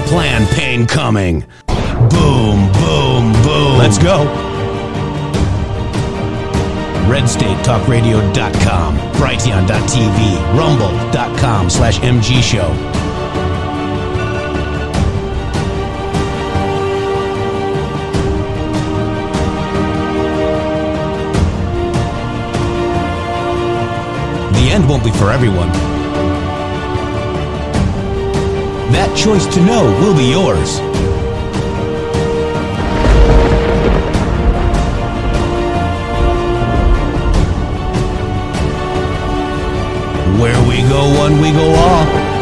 plan pain coming. Boom, boom, boom. Let's go. RedStateTalkRadio.com, Brighteon.tv, Rumble.com/MG Show. The end won't be for everyone. That choice to know will be yours. Where we go one, we go all.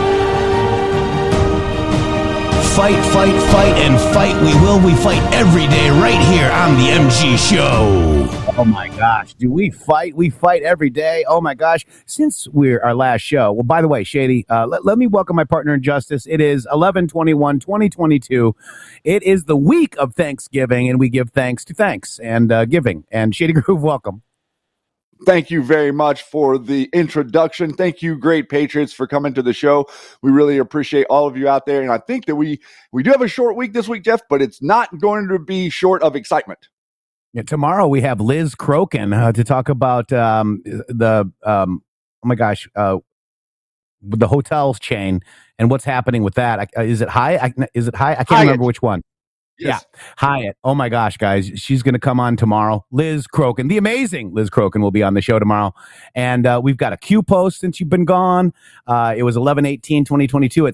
Fight, fight, fight, and fight we will. We fight every day right here on the MG Show. Oh my gosh, do we fight? We fight every day. Oh my gosh, since we're our last show. Well, by the way, Shady, let me welcome my partner in justice. It is 11/21/2022. It is the week of Thanksgiving, and we give thanks to thanks and giving. And Shady Groove, welcome. Thank you very much for the introduction. Thank you, Great Patriots, for coming to the show. We really appreciate all of you out there. And I think that we do have a short week this week, Jeff, but it's not going to be short of excitement. Yeah, tomorrow we have Liz Crokin to talk about the hotels chain and what's happening with that. Is it Hyatt? I can't remember which one. Yes. Yeah, Hyatt. Oh my gosh, guys, she's going to come on tomorrow. Liz Crokin, the amazing Liz Crokin, will be on the show tomorrow. And we've got a Q post since you've been gone. It was 11/18/2022 at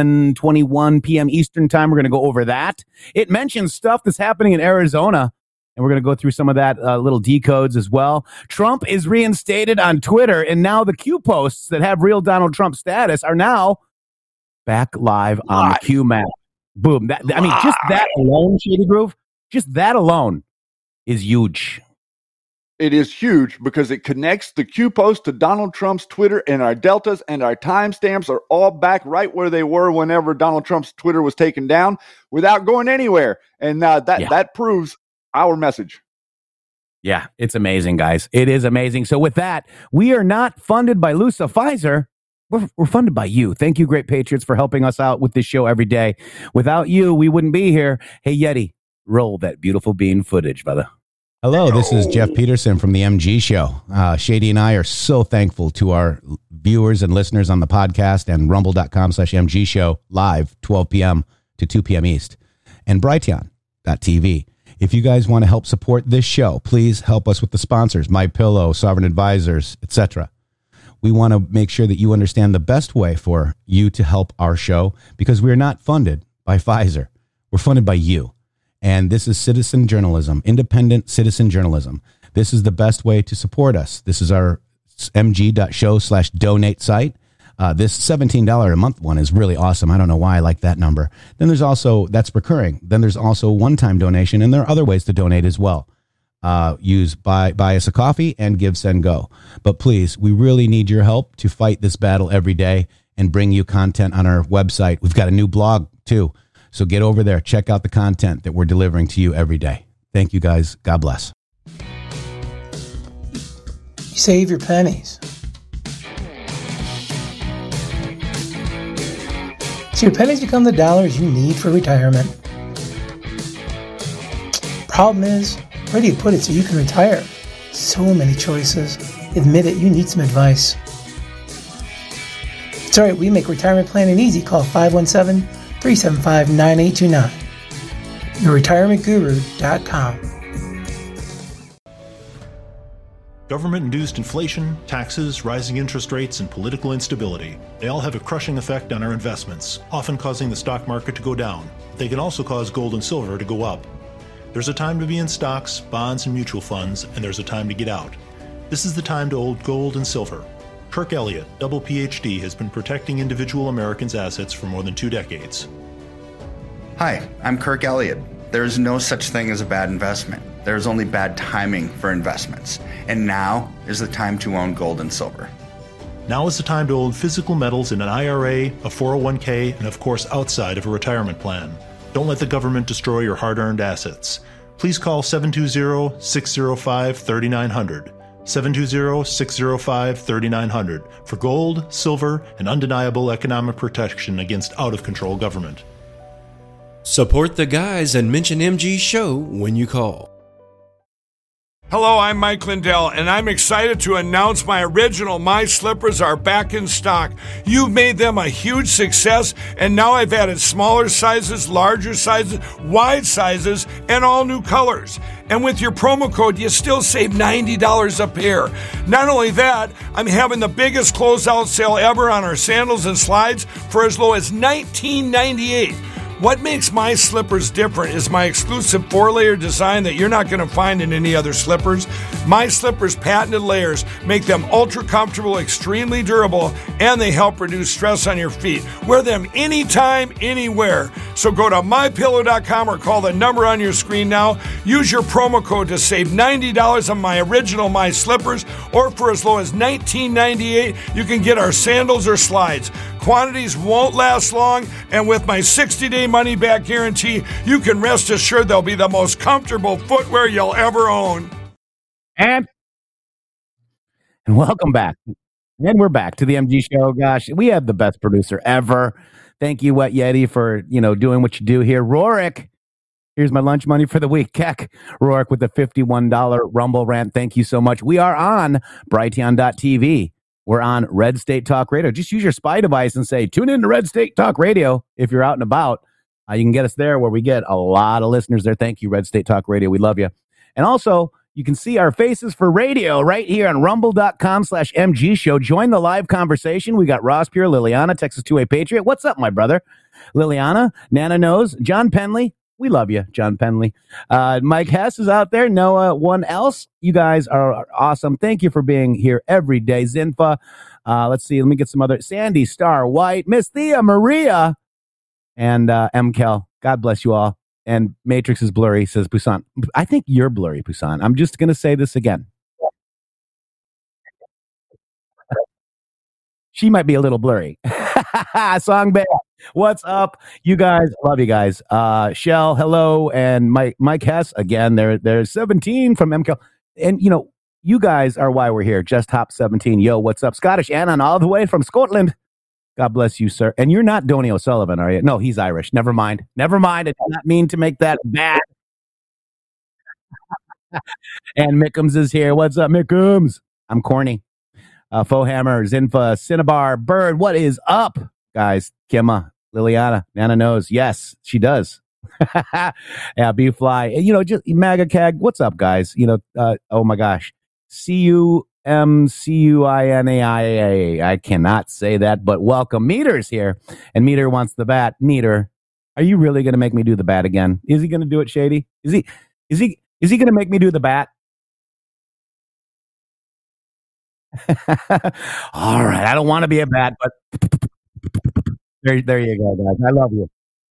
7:21 p.m. Eastern time. We're going to go over that. It mentions stuff that's happening in Arizona, and we're going to go through some of that little decodes as well. Trump is reinstated on Twitter, and now the Q posts that have real Donald Trump status are now back live on the Q map. Boom. Just that alone, Shady Groove, just that alone is huge. It is huge because it connects the Q post to Donald Trump's Twitter, and our deltas and our timestamps are all back right where they were whenever Donald Trump's Twitter was taken down without going anywhere. And that proves our message. Yeah, it's amazing, guys. It is amazing. So with that, we are not funded by Lusa Pfizer. We're funded by you. Thank you, Great Patriots, for helping us out with this show every day. Without you, we wouldn't be here. Hey, Yeti, roll that beautiful bean footage, brother. Hello, this is Jeff Peterson from the MG Show. Shady and I are so thankful to our viewers and listeners on the podcast and rumble.com/MG Show live 12 p.m. to 2 p.m. East and Brighteon.tv. If you guys want to help support this show, please help us with the sponsors, MyPillow, Sovereign Advisors, etc. We want to make sure that you understand the best way for you to help our show, because we are not funded by Pfizer. We're funded by you. And this is citizen journalism, independent citizen journalism. This is the best way to support us. This is our mg.show/donate site. This $17 a month one is really awesome. I don't know why I like that number. Then there's also, that's recurring. Then there's also one-time donation, and there are other ways to donate as well. Use buy us a coffee and Give, Send, Go. But please, we really need your help to fight this battle every day and bring you content on our website. We've got a new blog too. So get over there. Check out the content that we're delivering to you every day. Thank you, guys. God bless. You save your pennies. So your pennies become the dollars you need for retirement. Problem is, where do you put it so you can retire? So many choices. Admit it, you need some advice. It's alright, we make retirement planning easy. Call 517-375-9829. YourRetirementGuru.com. Government-induced inflation, taxes, rising interest rates, and political instability. They all have a crushing effect on our investments, often causing the stock market to go down. They can also cause gold and silver to go up. There's a time to be in stocks, bonds, and mutual funds, and there's a time to get out. This is the time to hold gold and silver. Kirk Elliott, double PhD, has been protecting individual Americans' assets for more than 2 decades. Hi, I'm Kirk Elliott. There is no such thing as a bad investment. There is only bad timing for investments. And now is the time to own gold and silver. Now is the time to own physical metals in an IRA, a 401k, and of course outside of a retirement plan. Don't let the government destroy your hard-earned assets. Please call 720-605-3900, 720-605-3900 for gold, silver, and undeniable economic protection against out-of-control government. Support the guys and mention MG Show when you call. Hello, I'm Mike Lindell, and I'm excited to announce my original My Slippers are back in stock. You've made them a huge success, and now I've added smaller sizes, larger sizes, wide sizes, and all new colors. And with your promo code, you still save $90 a pair. Not only that, I'm having the biggest closeout sale ever on our sandals and slides for as low as $19.98. What makes My Slippers different is my exclusive 4-layer design that you're not going to find in any other slippers. My Slippers' patented layers make them ultra comfortable, extremely durable, and they help reduce stress on your feet. Wear them anytime, anywhere. So go to MyPillow.com or call the number on your screen now. Use your promo code to save $90 on my original My Slippers, or for as low as $19.98, you can get our sandals or slides. Quantities won't last long, and with my 60-day money-back guarantee, you can rest assured they'll be the most comfortable footwear you'll ever own. And welcome back. And we're back to the MG Show. Gosh, we have the best producer ever. Thank you, Wet Yeti, for doing what you do here. Rorik, here's my lunch money for the week. Keck, Rorik with the $51 Rumble rant. Thank you so much. We are on Brighteon.tv. We're on Red State Talk Radio. Just use your spy device and say, tune in to Red State Talk Radio if you're out and about. You can get us there where we get a lot of listeners there. Thank you, Red State Talk Radio. We love you. And also, you can see our faces for radio right here on rumble.com/MG Show. Join the live conversation. We got Ross Pure, Liliana, Texas 2A Patriot. What's up, my brother? Liliana, Nana Knows, John Penley. We love you, John Penley. Mike Hess is out there. Noah, one else. You guys are awesome. Thank you for being here every day. Zinfa. Let's see. Let me get some other. Sandy, Star, White, Miss Thea, Maria, and M. Kel. God bless you all. And Matrix is blurry, says Poussin. I think you're blurry, Poussin. I'm just going to say this again. She might be a little blurry. Song Bay. What's up, you guys? Love you guys. Shell, hello, and Mike Hess again. There's 17 from MK, and you guys are why we're here. Just Hop 17. Yo, what's up, Scottish Annan, all the way from Scotland. God bless you, sir. And you're not Donny O'Sullivan, are you? No, he's Irish. Never mind. I did not mean to make that bad. And Mickums is here. What's up, Mickums? I'm corny. Fohammer, Zinfa, Cinnabar, Bird. What is up, guys? Kimma, Liliana, Nana Knows. Yes, she does. Yeah, B-Fly. Just Maga Cag. What's up, guys? Oh my gosh. CUMCUINAIA. I cannot say that, but welcome. Meter's here, and Meter wants the bat. Meter, are you really going to make me do the bat again? Is he going to do it, Shady? Is he going to make me do the bat? All right. I don't want to be a bat, but there you go, guys. I love you.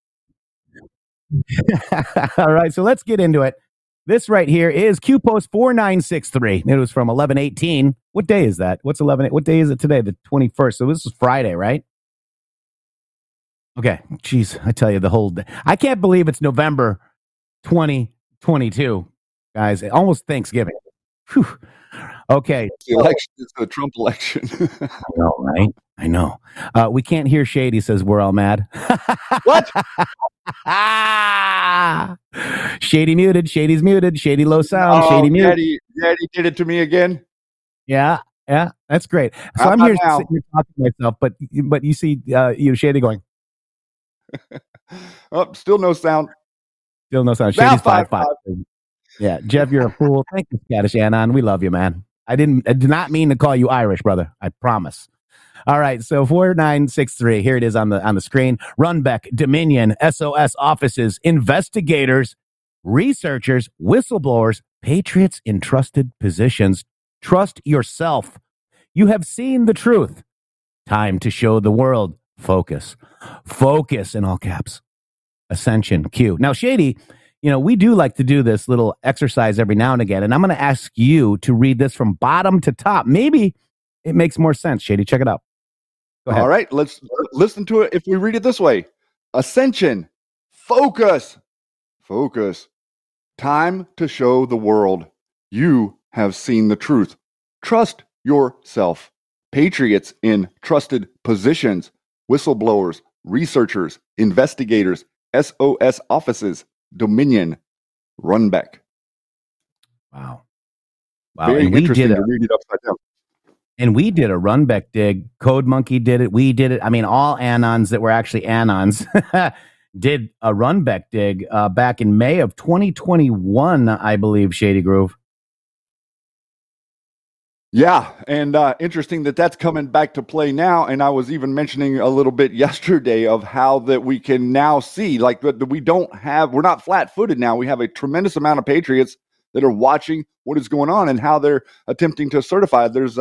All right. So let's get into it. This right here is Q Post 4963. It was from 11/18. What day is that? What's 11? What day is it today? The 21st. So this is Friday, right? Okay. Jeez, I tell you, the whole day. I can't believe it's November 2022, guys. Almost Thanksgiving. Whew. Okay. The election is the Trump election. I know, right? I know. We can't hear Shady, says we're all mad. What? Shady muted. Shady's muted. Shady low sound. Shady muted. Daddy did it to me again. Yeah. That's great. So I'm here sitting here talking to myself, but you see Shady going. Oh, still no sound. Still no sound. Shady's 5-5. Yeah, Jeff, you're a fool. Thank you, Scottish Annan. We love you, man. I did not mean to call you Irish, brother. I promise. All right, so 4963. Here it is on the screen. Runbeck, Dominion, SOS offices, investigators, researchers, whistleblowers, patriots in trusted positions. Trust yourself. You have seen the truth. Time to show the world. Focus. Focus in all caps. Ascension. Q. Now, Shady, we do like to do this little exercise every now and again, and I'm going to ask you to read this from bottom to top. Maybe it makes more sense, Shady. Check it out. Go ahead. All right, let's listen to it if we read it this way. Ascension. Focus. Focus. Time to show the world. You have seen the truth. Trust yourself. Patriots in trusted positions. Whistleblowers, researchers, investigators, SOS offices, Dominion, Runbeck. Wow. Very interesting to read it upside down. And we did a Runbeck dig. Code Monkey did it. We did it. I mean, all Anons that were actually Anons did a Runbeck dig back in May of 2021, I believe, Shady Groove. Yeah, and interesting that that's coming back to play now. And I was even mentioning a little bit yesterday of how that we can now see, like, that we're not flat-footed now. We have a tremendous amount of patriots that are watching what is going on and how they're attempting to certify. There's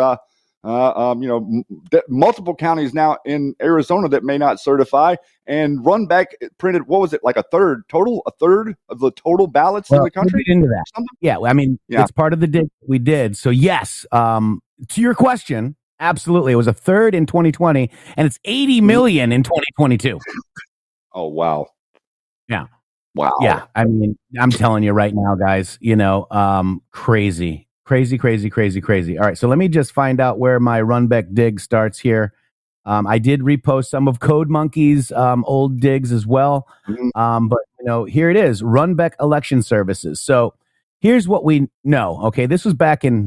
multiple counties now in Arizona that may not certify, and Runbeck printed, what was it, like a third of the total ballots in the country? Into that. Yeah, I mean, it's part of the dig we did. So yes, to your question, absolutely, it was a third in 2020, and it's 80 million in 2022. Oh wow! Yeah, wow. Yeah, I mean, I'm telling you right now, guys, crazy. Crazy. All right, so let me just find out where my Runbeck dig starts here. I did repost some of Code Monkey's old digs as well. But here it is, Runbeck Election Services. So here's what we know. Okay, this was back in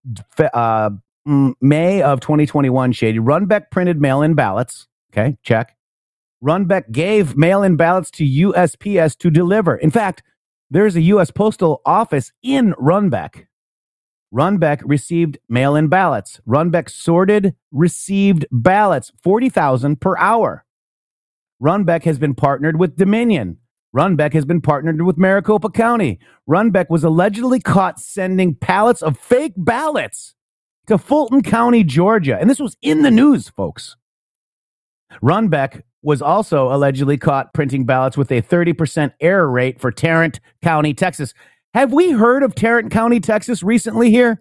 May of 2021, Shady. Runbeck printed mail-in ballots. Okay, check. Runbeck gave mail-in ballots to USPS to deliver. In fact, there's a U.S. Postal Office in Runbeck. Runbeck received mail-in ballots. Runbeck sorted received ballots, 40,000 per hour. Runbeck has been partnered with Dominion. Runbeck has been partnered with Maricopa County. Runbeck was allegedly caught sending pallets of fake ballots to Fulton County, Georgia. And this was in the news, folks. Runbeck was also allegedly caught printing ballots with a 30% error rate for Tarrant County, Texas. Have we heard of Tarrant County, Texas recently here?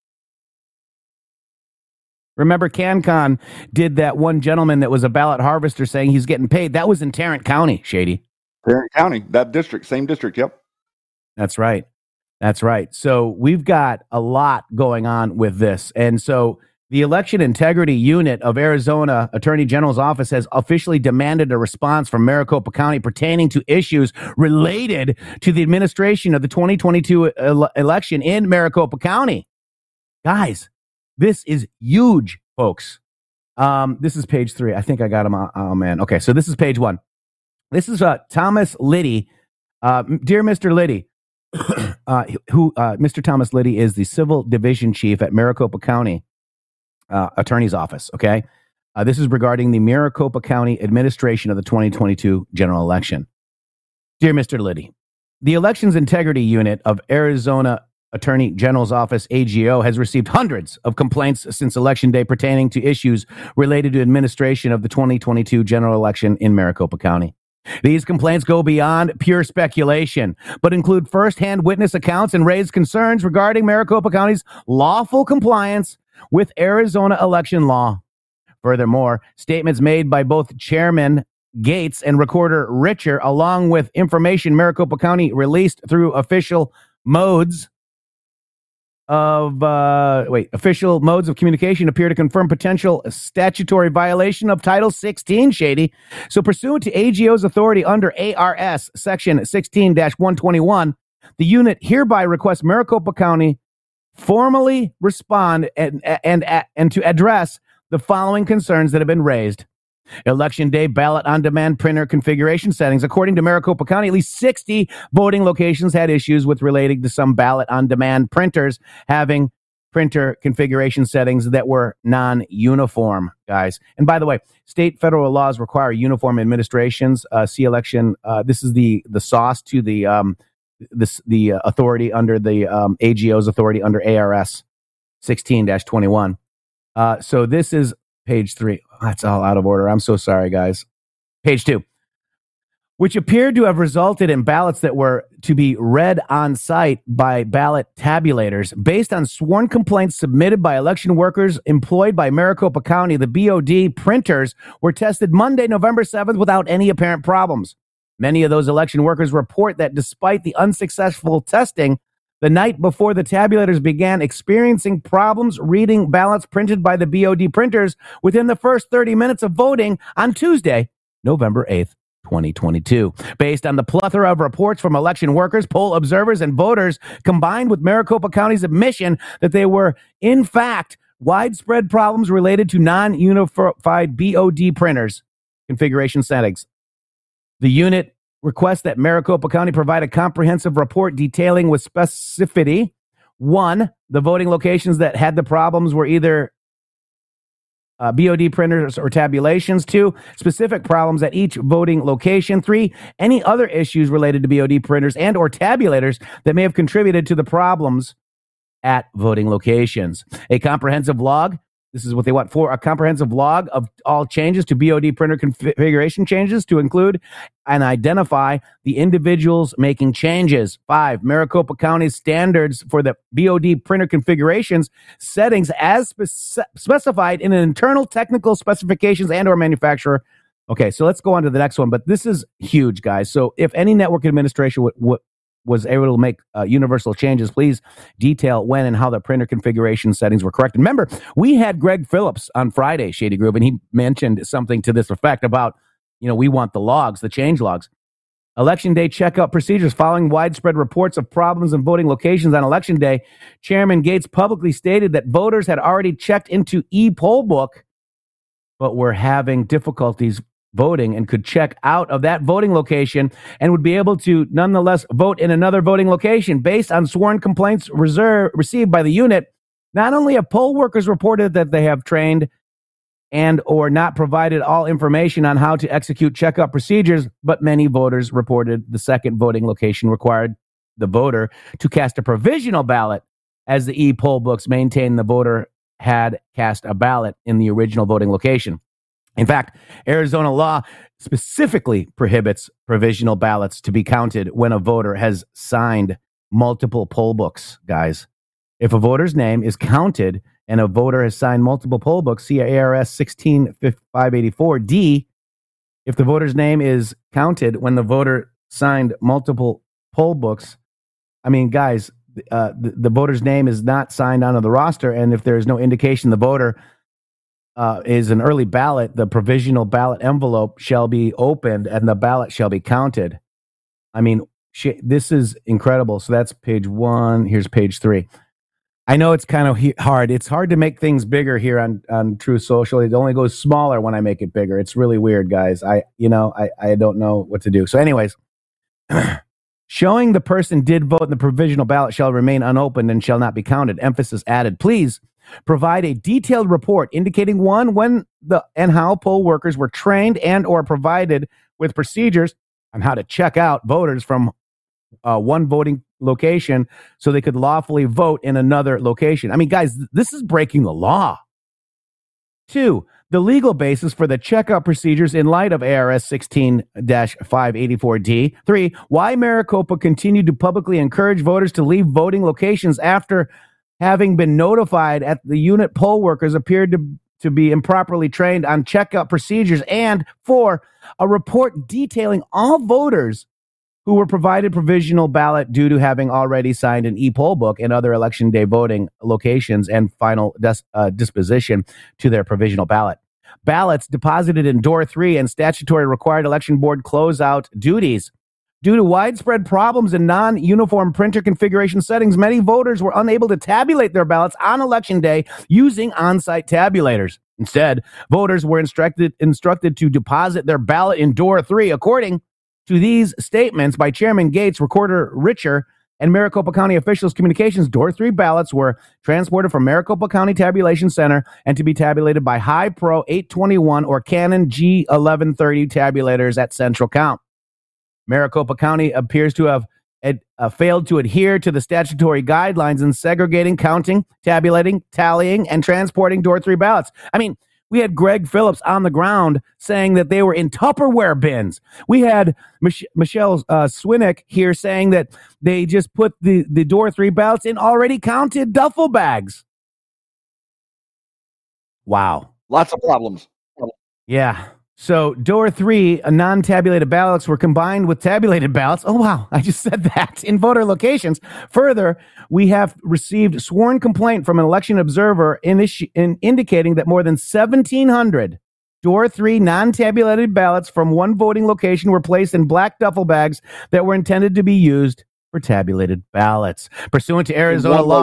Remember, CanCon did that one gentleman that was a ballot harvester saying he's getting paid. That was in Tarrant County, Shady. Tarrant County, that district, same district, yep. That's right. So we've got a lot going on with this. And so the Election Integrity Unit of Arizona Attorney General's Office has officially demanded a response from Maricopa County pertaining to issues related to the administration of the 2022 election in Maricopa County. Guys, this is huge, folks. This is page 3. I think I got him. Oh, man. Okay, so this is page 1. This is Thomas Liddy. Dear Mr. Liddy, Mr. Thomas Liddy is the Civil Division Chief at Maricopa County Attorney's Office, okay? This is regarding the Maricopa County administration of the 2022 general election. Dear Mr. Liddy, the Elections Integrity Unit of Arizona Attorney General's Office, AGO, has received hundreds of complaints since Election Day pertaining to issues related to administration of the 2022 general election in Maricopa County. These complaints go beyond pure speculation, but include firsthand witness accounts and raise concerns regarding Maricopa County's lawful compliance with Arizona election law. Furthermore, statements made by both Chairman Gates and Recorder Richer, along with information Maricopa County released through official modes of communication, appear to confirm potential statutory violation of Title 16, Shady. So pursuant to AGO's authority under ARS Section 16-121, the unit hereby requests Maricopa County formally respond and to address the following concerns that have been raised. Election day ballot on demand printer configuration settings. According to Maricopa County, at least 60 voting locations had issues with relating to some ballot on demand printers having printer configuration settings that were non-uniform, guys. And by the way, state federal laws require uniform administrations. See election. This is the sauce to the authority under the AGO's authority under ARS 16-21. So this is page 3. That's all out of order. I'm so sorry, guys. Page 2, which appeared to have resulted in ballots that were to be read on site by ballot tabulators. Based on sworn complaints submitted by election workers employed by Maricopa County, the BOD printers were tested Monday, November 7th without any apparent problems. Many of those election workers report that despite the unsuccessful testing, the night before the tabulators began experiencing problems reading ballots printed by the BOD printers within the first 30 minutes of voting on Tuesday, November 8th. 2022. Based on the plethora of reports from election workers, poll observers, and voters, combined with Maricopa County's admission that they were, in fact, widespread problems related to non-unified BOD printers configuration settings. The unit requests that Maricopa County provide a comprehensive report detailing with specificity, 1, the voting locations that had the problems were either BOD printers or tabulations. 2, specific problems at each voting location. 3, any other issues related to BOD printers and or tabulators that may have contributed to the problems at voting locations. A comprehensive log. This is what they want for a comprehensive log of all changes to BOD printer configuration changes to include and identify the individuals making changes. 5, Maricopa County standards for the BOD printer configurations settings as specified in an internal technical specifications and or manufacturer. Okay, so let's go on to the next one, but this is huge, guys. So if any network administration was able to make universal changes, please detail when and how the printer configuration settings were corrected. Remember, we had Greg Phillips on Friday, Shady Groove, and he mentioned something to this effect about, we want the logs, the change logs. Election day checkout procedures. Following widespread reports of problems in voting locations on Election day, Chairman Gates publicly stated that voters had already checked into e-poll book, but were having difficulties voting and could check out of that voting location and would be able to nonetheless vote in another voting location. Based on sworn complaints received by the unit, not only have poll workers reported that they have trained and or not provided all information on how to execute checkout procedures, but many voters reported the second voting location required the voter to cast a provisional ballot, as the e-poll books maintain the voter had cast a ballot in the original voting location. In fact, Arizona law specifically prohibits provisional ballots to be counted when a voter has signed multiple poll books, guys. If a voter's name is counted and a voter has signed multiple poll books, see ARS 16584D, if the voter's name is counted when the voter signed multiple poll books, guys, the voter's name is not signed onto the roster, and if there is no indication the voter is an early ballot, the provisional ballot envelope shall be opened and the ballot shall be counted. This is incredible. So that's page 1. Here's page 3. I know it's kind of hard. It's hard to make things bigger here on Truth Social. It only goes smaller when I make it bigger. It's really weird, guys. I don't know what to do. So anyways, showing the person did vote in the provisional ballot shall remain unopened and shall not be counted. Emphasis added. Please provide a detailed report indicating when and how poll workers were trained and or provided with procedures on how to check out voters from one voting location so they could lawfully vote in another location. Guys, this is breaking the law. 2, the legal basis for the checkout procedures in light of ARS 16-584D. 3, why Maricopa continued to publicly encourage voters to leave voting locations after having been notified at the unit poll workers appeared to be improperly trained on checkout procedures. And 4, a report detailing all voters who were provided provisional ballot due to having already signed an e-poll book and other election day voting locations and final disposition to their provisional ballot. Ballots deposited in door 3 and statutory required election board closeout duties. Due to widespread problems in non-uniform printer configuration settings, many voters were unable to tabulate their ballots on Election day using on-site tabulators. Instead, voters were instructed to deposit their ballot in door 3. According to these statements by Chairman Gates, Recorder Richer, and Maricopa County officials' communications, door 3 ballots were transported from Maricopa County Tabulation Center and to be tabulated by High Pro 821 or Canon G1130 tabulators at Central Count. Maricopa County appears to have failed to adhere to the statutory guidelines in segregating, counting, tabulating, tallying, and transporting door 3 ballots. We had Greg Phillips on the ground saying that they were in Tupperware bins. We had Michelle Swinick here saying that they just put the door 3 ballots in already counted duffel bags. Wow. Lots of problems. Yeah. So door 3, non-tabulated ballots were combined with tabulated ballots. Oh, wow. I just said that in voter locations. Further, we have received sworn complaint from an election observer in indicating that more than 1,700 Door 3 non-tabulated ballots from one voting location were placed in black duffel bags that were intended to be used for tabulated ballots. Pursuant to Arizona law,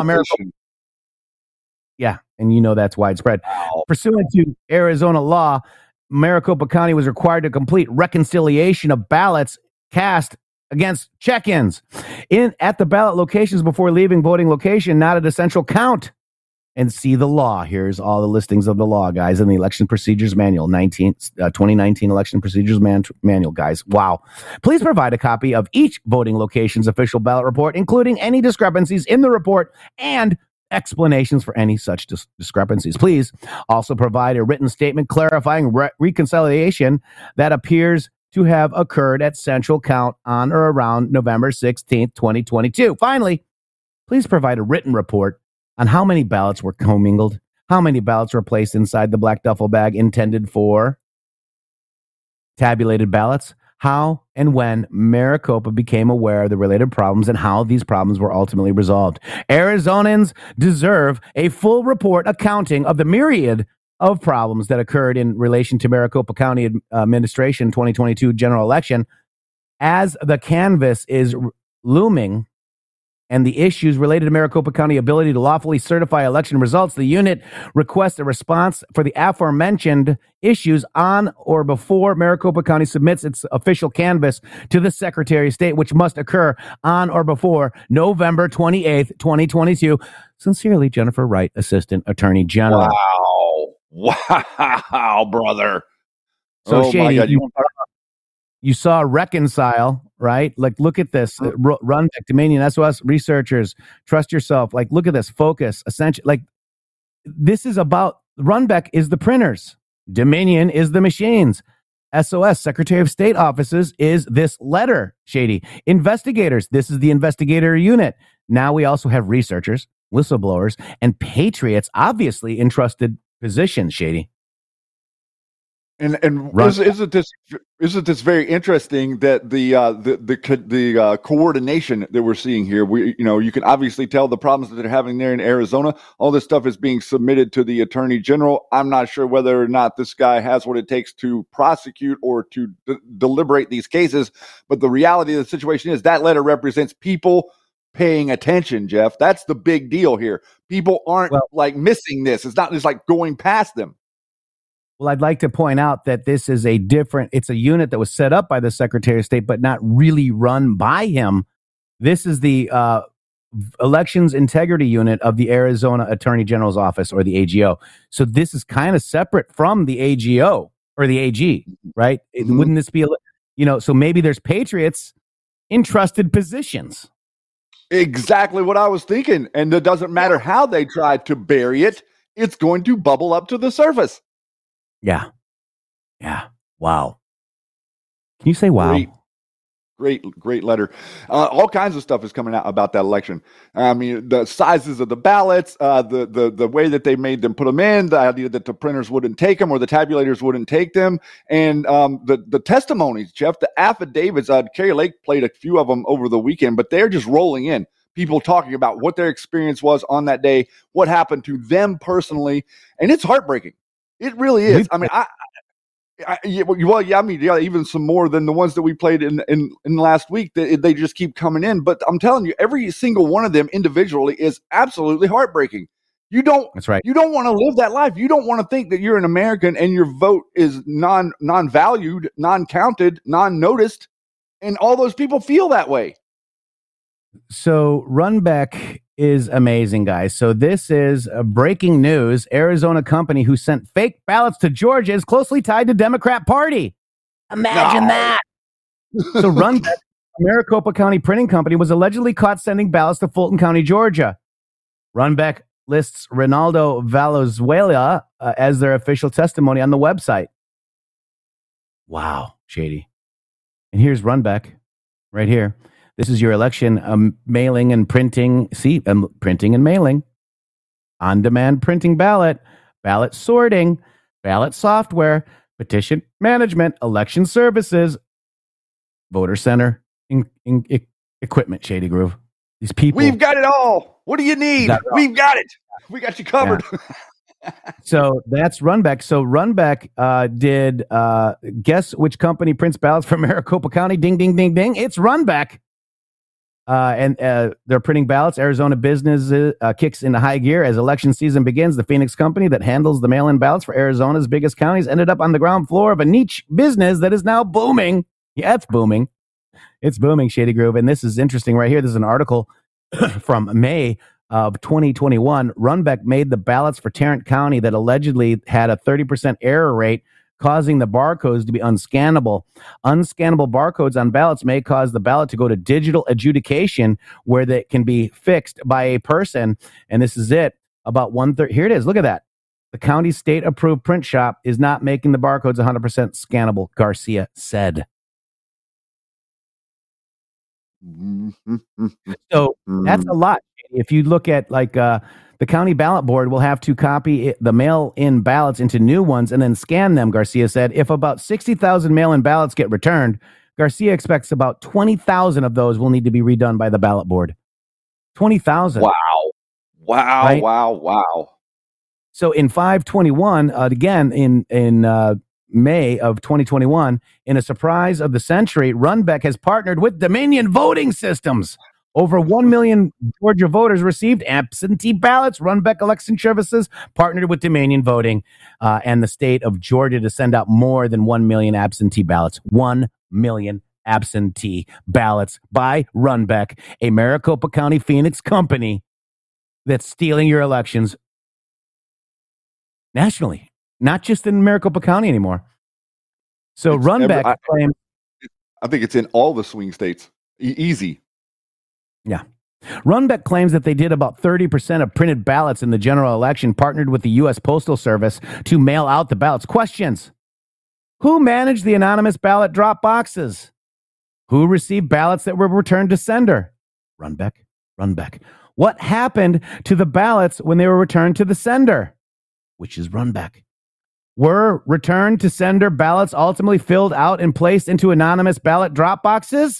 yeah, and you know that's widespread. Wow. Pursuant to Arizona law, Maricopa County was required to complete reconciliation of ballots cast against check-ins at the ballot locations before leaving voting location, not at a central count. And see the law. Here's all the listings of the law, guys, in the Election Procedures Manual, 2019 Election Procedures Manual, guys. Wow. Please provide a copy of each voting location's official ballot report, including any discrepancies in the report and explanations for any such discrepancies. Please also provide a written statement clarifying reconciliation that appears to have occurred at central count on or around November 16th, 2022. Finally, please provide a written report on how many ballots were commingled, how many ballots were placed inside the black duffel bag intended for tabulated ballots, how and when Maricopa became aware of the related problems, and how these problems were ultimately resolved. Arizonans deserve a full report accounting of the myriad of problems that occurred in relation to Maricopa County Administration 2022 general election. As the canvass is looming, and the issues related to Maricopa County ability to lawfully certify election results, the unit requests a response for the aforementioned issues on or before Maricopa County submits its official canvass to the Secretary of State, which must occur on or before November 28th, 2022. Sincerely, Jennifer Wright, Assistant Attorney General. Wow, brother. So, Shady, you saw reconcile, right? Like, look at this. Runbeck, Dominion, SOS researchers, trust yourself. Like, look at this. Focus, essentially. Like, this is about Runbeck is the printers. Dominion is the machines. SOS, Secretary of State offices, is this letter, Shady. Investigators, this is the investigator unit. Now we also have researchers, whistleblowers, and patriots, obviously in trusted positions, Shady. And isn't this very interesting that the coordination that we're seeing here? You can obviously tell the problems that they're having there in Arizona. All this stuff is being submitted to the Attorney General. I'm not sure whether or not this guy has what it takes to prosecute or to deliberate these cases. But the reality of the situation is that letter represents people paying attention, Jeff. That's the big deal here. People aren't missing this. It's not just like going past them. Well, I'd like to point out that this is it's a unit that was set up by the Secretary of State, but not really run by him. This is the Elections Integrity Unit of the Arizona Attorney General's Office, or the AGO. So this is kind of separate from the AGO or the AG, right? Mm-hmm. Wouldn't this be, so maybe there's patriots in trusted positions. Exactly what I was thinking. And it doesn't matter how they try to bury it, it's going to bubble up to the surface. Yeah. Wow. Can you say wow? Great letter. All kinds of stuff is coming out about that election. I mean, the sizes of the ballots, the way that they made them put them in, the idea that the printers wouldn't take them or the tabulators wouldn't take them, and the testimonies, Jeff, the affidavits. Carrie Lake played a few of them over the weekend, but they're just rolling in. People talking about what their experience was on that day, what happened to them personally, and it's heartbreaking. It really is. I mean, even some more than the ones that we played in last week. They just keep coming in. But I'm telling you, every single one of them individually is absolutely heartbreaking. That's right. You don't want to live that life. You don't want to think that you're an American and your vote is non-valued, non-counted, non-noticed, and all those people feel that way. So Runbeck is amazing, guys. So this is breaking news. Arizona company who sent fake ballots to Georgia is closely tied to Democrat Party. Imagine that. So Runbeck, Maricopa County Printing Company, was allegedly caught sending ballots to Fulton County, Georgia. Runbeck lists Ronaldo Valenzuela as their official testimony on the website. Wow, Shady. And here's Runbeck right here. This is your election mailing and printing. See, printing and mailing. On-demand printing ballot sorting, ballot software, petition management, election services, voter center equipment, Shady Groove. These people. We've got it all. What do you need? We've got it. We got you covered. So that's Runbeck. So Runbeck did guess which company prints ballots for Maricopa County? Ding, ding, ding, ding. It's Runbeck. And they're printing ballots. Arizona business kicks into high gear as election season begins. The Phoenix company that handles the mail-in ballots for Arizona's biggest counties ended up on the ground floor of a niche business that is now booming. Yeah, it's booming. It's booming, Shady Groove. And this is interesting right here. This is an article from May of 2021. Runbeck made the ballots for Tarrant County that allegedly had a 30% error rate, causing the barcodes to be unscannable. Unscannable barcodes on ballots may cause the ballot to go to digital adjudication, where they can be fixed by a person. And this is it. About 1/3. Here it is. Look at that. The county state-approved print shop is not making the barcodes 100% scannable, Garcia said. So that's a lot. If you look at the county ballot board will have to copy the mail-in ballots into new ones and then scan them, Garcia said. If about 60,000 mail-in ballots get returned, Garcia expects about 20,000 of those will need to be redone by the ballot board. 20,000. Wow. Right? Wow. So in 5/21, again, in May of 2021, in a surprise of the century, Runbeck has partnered with Dominion Voting Systems. Over 1 million Georgia voters received absentee ballots. Runbeck Election Services partnered with Dominion Voting and the state of Georgia to send out more than 1 million absentee ballots. 1 million absentee ballots by Runbeck, a Maricopa County Phoenix company that's stealing your elections nationally, not just in Maricopa County anymore. So Runbeck claims... I think it's in all the swing states. Easy. Yeah. Runbeck claims that they did about 30% of printed ballots in the general election, partnered with the U.S. Postal Service to mail out the ballots. Questions. Who managed the anonymous ballot drop boxes? Who received ballots that were returned to sender? Runbeck. What happened to the ballots when they were returned to the sender? Which is Runbeck. Were returned to sender ballots ultimately filled out and placed into anonymous ballot drop boxes?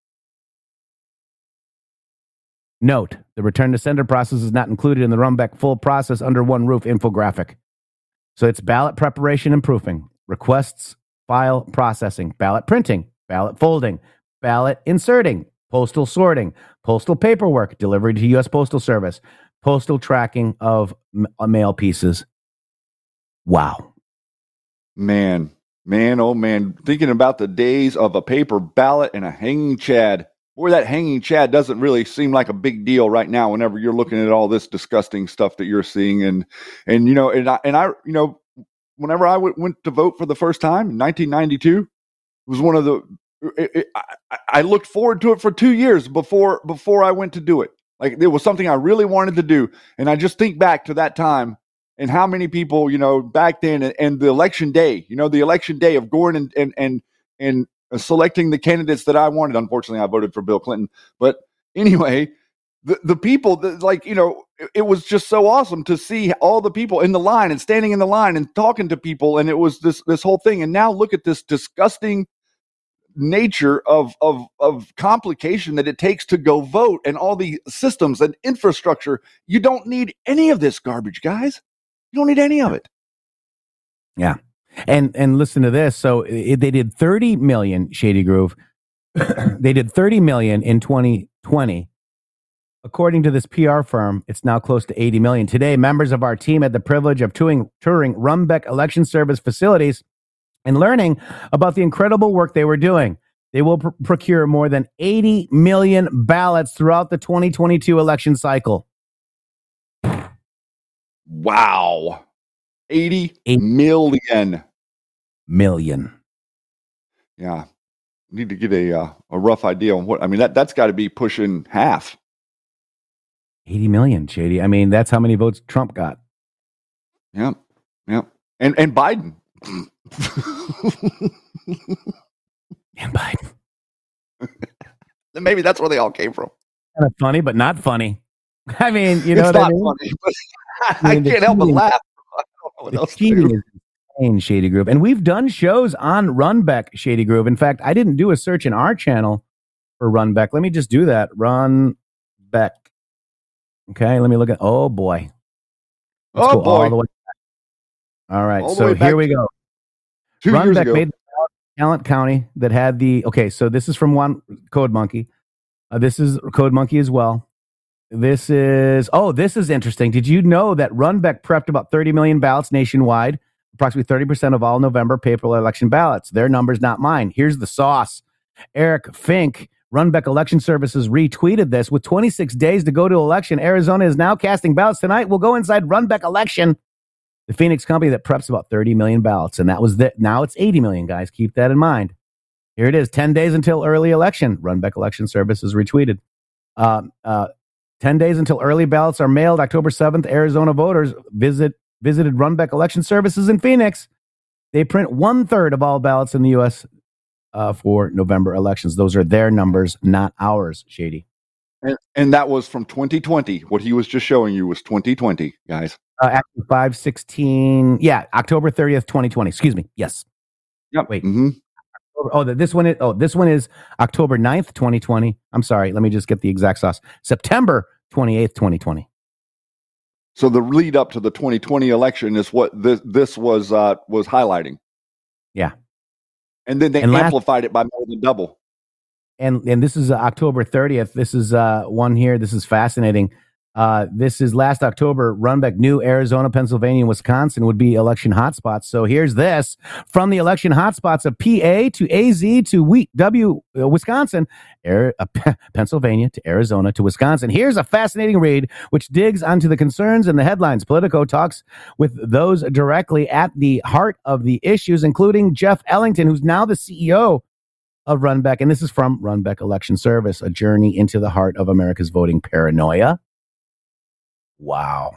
Note, the return to sender process is not included in the Runbeck full process under one roof infographic. So it's ballot preparation and proofing, requests, file processing, ballot printing, ballot folding, ballot inserting, postal sorting, postal paperwork, delivery to U.S. Postal Service, postal tracking of mail pieces. Wow. Man, oh man. Thinking about the days of a paper ballot and a hanging chad. Boy, that hanging chad doesn't really seem like a big deal right now whenever you're looking at all this disgusting stuff that you're seeing. And I whenever I went to vote for the first time in 1992, it was one of the, I looked forward to it for 2 years before I went to do it. Like, it was something I really wanted to do. And I just think back to that time and how many people, back then, and the election day, the election day of going and selecting the candidates that I wanted. Unfortunately, I voted for Bill Clinton. But anyway, the people, it was just so awesome to see all the people in the line and standing in the line and talking to people. And it was this whole thing. And now look at this disgusting nature of complication that it takes to go vote and all the systems and infrastructure. You don't need any of this garbage, guys. You don't need any of it. Yeah. And listen to this. So they did 30 million, Shady Groove. They did 30 million in 2020. According to this PR firm, it's now close to 80 million. Today, members of our team had the privilege of touring Runbeck Election Service facilities and learning about the incredible work they were doing. They will procure more than 80 million ballots throughout the 2022 election cycle. Wow. 80 million. Yeah. Need to get a rough idea on what, that's got to be pushing half. 80 million, Shady. That's how many votes Trump got. Yep. And Biden. And Biden. Maybe that's where they all came from. Kind of funny, but not funny. It's not funny, but I can't help but laugh. The cheating is insane, Shady Groove. And we've done shows on Runbeck, Shady Groove. In fact, I didn't do a search in our channel for Runbeck. Let me just do that. Runbeck. Okay, let me look at, oh boy. Let's go all the way back. All right. All the So way back here we go. 2 years Runbeck ago. made the ballot in Talent County that had the, okay, so this is from one Code Monkey. This is Code Monkey as well. This is interesting. Did you know that Runbeck prepped about 30 million ballots nationwide, approximately 30% of all November paper election ballots? Their numbers, not mine. Here's the sauce. Eric Fink, Runbeck Election Services, retweeted this. With 26 days to go to election, Arizona is now casting ballots tonight. We'll go inside Runbeck Election, the Phoenix company that preps about 30 million ballots. And that was that. Now it's 80 million, guys. Keep that in mind. Here it is. 10 days until early election. Runbeck Election Services retweeted. 10 days until early ballots are mailed. October 7th, Arizona voters visited Runbeck Election Services in Phoenix. They print 1/3 of all ballots in the U.S. For November elections. Those are their numbers, not ours, Shady. And that was from 2020. What he was just showing you was 2020, guys. Actually, 5/16. Yeah, October 30th, 2020. Excuse me. Yes. Yep. Wait. Mm-hmm. This one is October 9th, 2020. I'm sorry. Let me just get the exact sauce. September 28th, 2020. So the lead up to the 2020 election is what this was highlighting. Yeah. And then they amplified it by more than double. And this is October 30th. This is one here. This is fascinating. This is last October. Runbeck knew Arizona, Pennsylvania, and Wisconsin would be election hotspots. So here's this from the election hotspots of PA to AZ to Wisconsin, Pennsylvania to Arizona to Wisconsin. Here's a fascinating read which digs onto the concerns and the headlines. Politico talks with those directly at the heart of the issues, including Jeff Ellington, who's now the CEO of Runbeck. And this is from Runbeck Election Service, a journey into the heart of America's voting paranoia. Wow.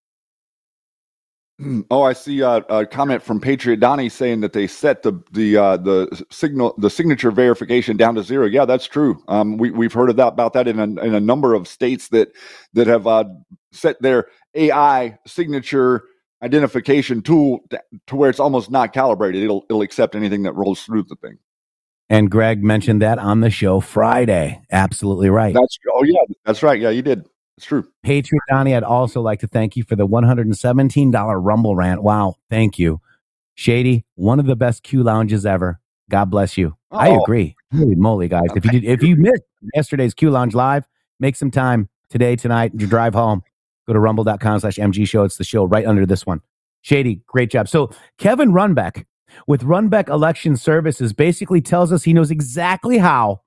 Oh, I see a comment from Patriot Donnie saying that they set the signature verification down to 0. Yeah, that's true. We've heard about that in a number of states that have set their AI signature identification tool to where it's almost not calibrated. It'll accept anything that rolls through the thing. And Greg mentioned that on the show Friday. Absolutely right. That's right. Yeah, you did. It's true. Patriot Donnie, I'd also like to thank you for the $117 Rumble rant. Wow. Thank you. Shady, one of the best Q lounges ever. God bless you. Oh. I agree. Holy moly, guys. If you missed yesterday's Q Lounge Live, make some time today, tonight, your drive home. Go to rumble.com/MG show. It's the show right under this one. Shady, great job. So Kevin Runbeck with Runbeck Election Services basically tells us he knows exactly how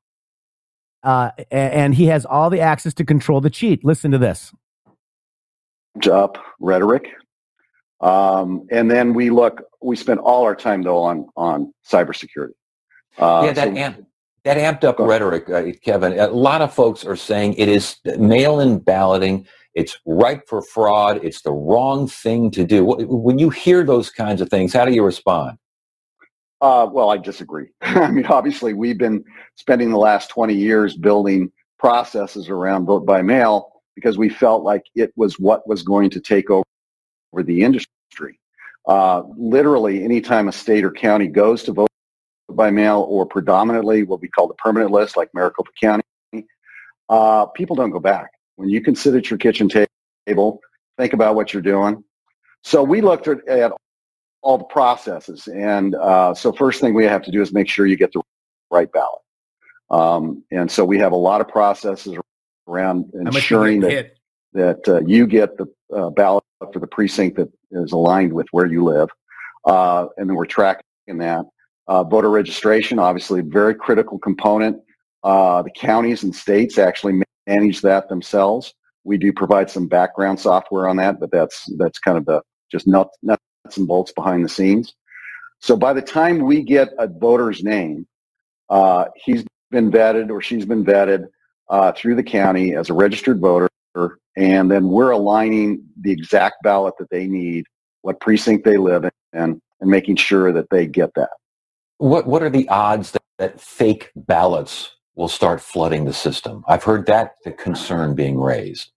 and he has all the access to control the cheat. Listen to this. Up rhetoric. And then we spent all our time though on cybersecurity. That amped up rhetoric, Kevin. A lot of folks are saying it is mail-in balloting. It's ripe for fraud. It's the wrong thing to do. When you hear those kinds of things, how do you respond? Well, I disagree. I mean, obviously, we've been spending the last 20 years building processes around vote by mail because we felt like it was what was going to take over the industry. Literally, anytime a state or county goes to vote by mail, or predominantly what we call the permanent list, like Maricopa County, people don't go back. When you can sit at your kitchen table, think about what you're doing. So we looked at all the processes. And so first thing we have to do is make sure you get the right ballot. And so we have a lot of processes around ensuring that you get the ballot for the precinct that is aligned with where you live. And then we're tracking that. Voter registration, obviously, a very critical component. The counties and states actually manage that themselves. We do provide some background software on that, but that's kind of the just nuts and bolts behind the scenes. So by the time we get a voter's name, he's been vetted or she's been vetted through the county as a registered voter, and then we're aligning the exact ballot that they need, what precinct they live in, and making sure that they get that. What are the odds that fake ballots will start flooding the system? I've heard that the concern being raised.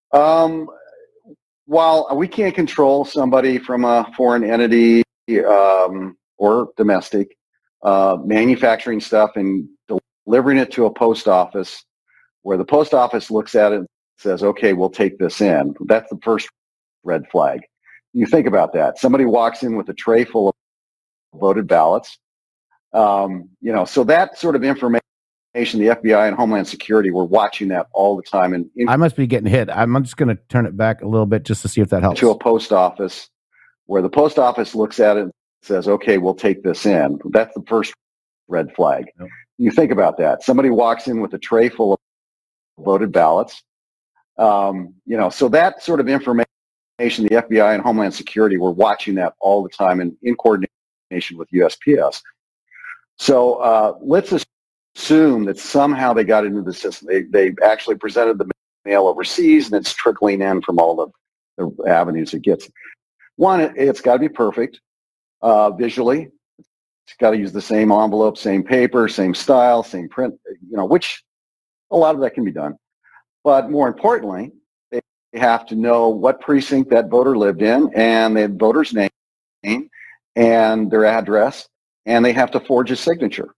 While we can't control somebody from a foreign entity or domestic, manufacturing stuff and delivering it to a post office where the post office looks at it and says, okay, we'll take this in. That's the first red flag. You think about that. Somebody walks in with a tray full of voted ballots. So that sort of information, the FBI and Homeland Security were watching that all the time. And I must be getting hit. I'm just going to turn it back a little bit just to see if that helps. To a post office, where the post office looks at it and says, okay, we'll take this in. That's the first red flag. Yep. You think about that. Somebody walks in with a tray full of voted ballots. So that sort of information, the FBI and Homeland Security were watching that all the time and in coordination with USPS. So let's assume that somehow they got into the system. They actually presented the mail overseas, and it's trickling in from all the avenues it gets. One, it's got to be perfect visually. It's got to use the same envelope, same paper, same style, same print, which a lot of that can be done. But more importantly, they have to know what precinct that voter lived in and the voter's name and their address, and they have to forge a signature.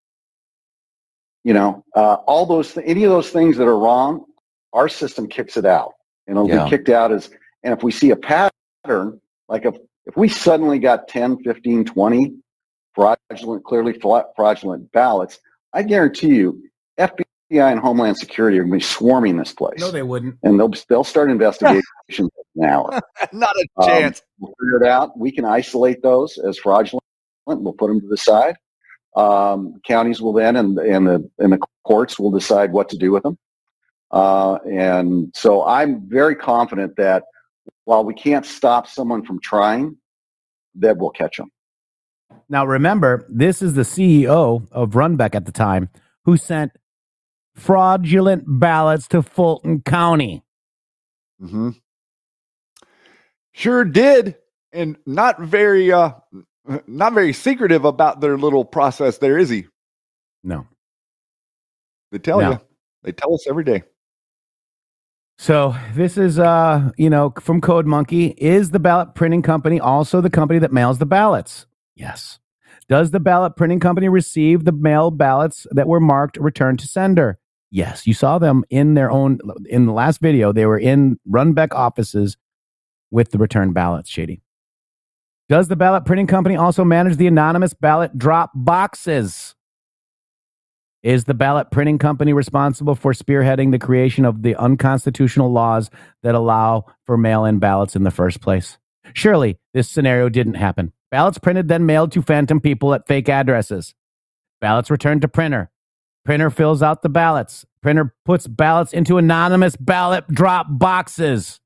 All those, any of those things that are wrong, our system kicks it out. And it'll be kicked out and if we see a pattern, like if we suddenly got 10, 15, 20 clearly fraudulent ballots, I guarantee you, FBI and Homeland Security are going to be swarming this place. No, they wouldn't. And they'll start investigations in an hour. Not a chance. We'll figure it out. We can isolate those as fraudulent. We'll put them to the side. Counties will then, and the courts will decide what to do with them. And so I'm very confident that while we can't stop someone from trying, that we'll catch them. Now, remember, this is the CEO of Runbeck at the time who sent fraudulent ballots to Fulton County. Mm-hmm. Sure did. And not very secretive about their little process there, is he? No. They tell you. They tell us every day. So this is, from Code Monkey. Is the ballot printing company also the company that mails the ballots? Yes. Does the ballot printing company receive the mail ballots that were marked return to sender? Yes. You saw them in the last video. They were in Runbeck offices with the return ballots, Shady. Does the ballot printing company also manage the anonymous ballot drop boxes? Is the ballot printing company responsible for spearheading the creation of the unconstitutional laws that allow for mail-in ballots in the first place? Surely this scenario didn't happen. Ballots printed, then mailed to phantom people at fake addresses. Ballots returned to printer. Printer fills out the ballots. Printer puts ballots into anonymous ballot drop boxes.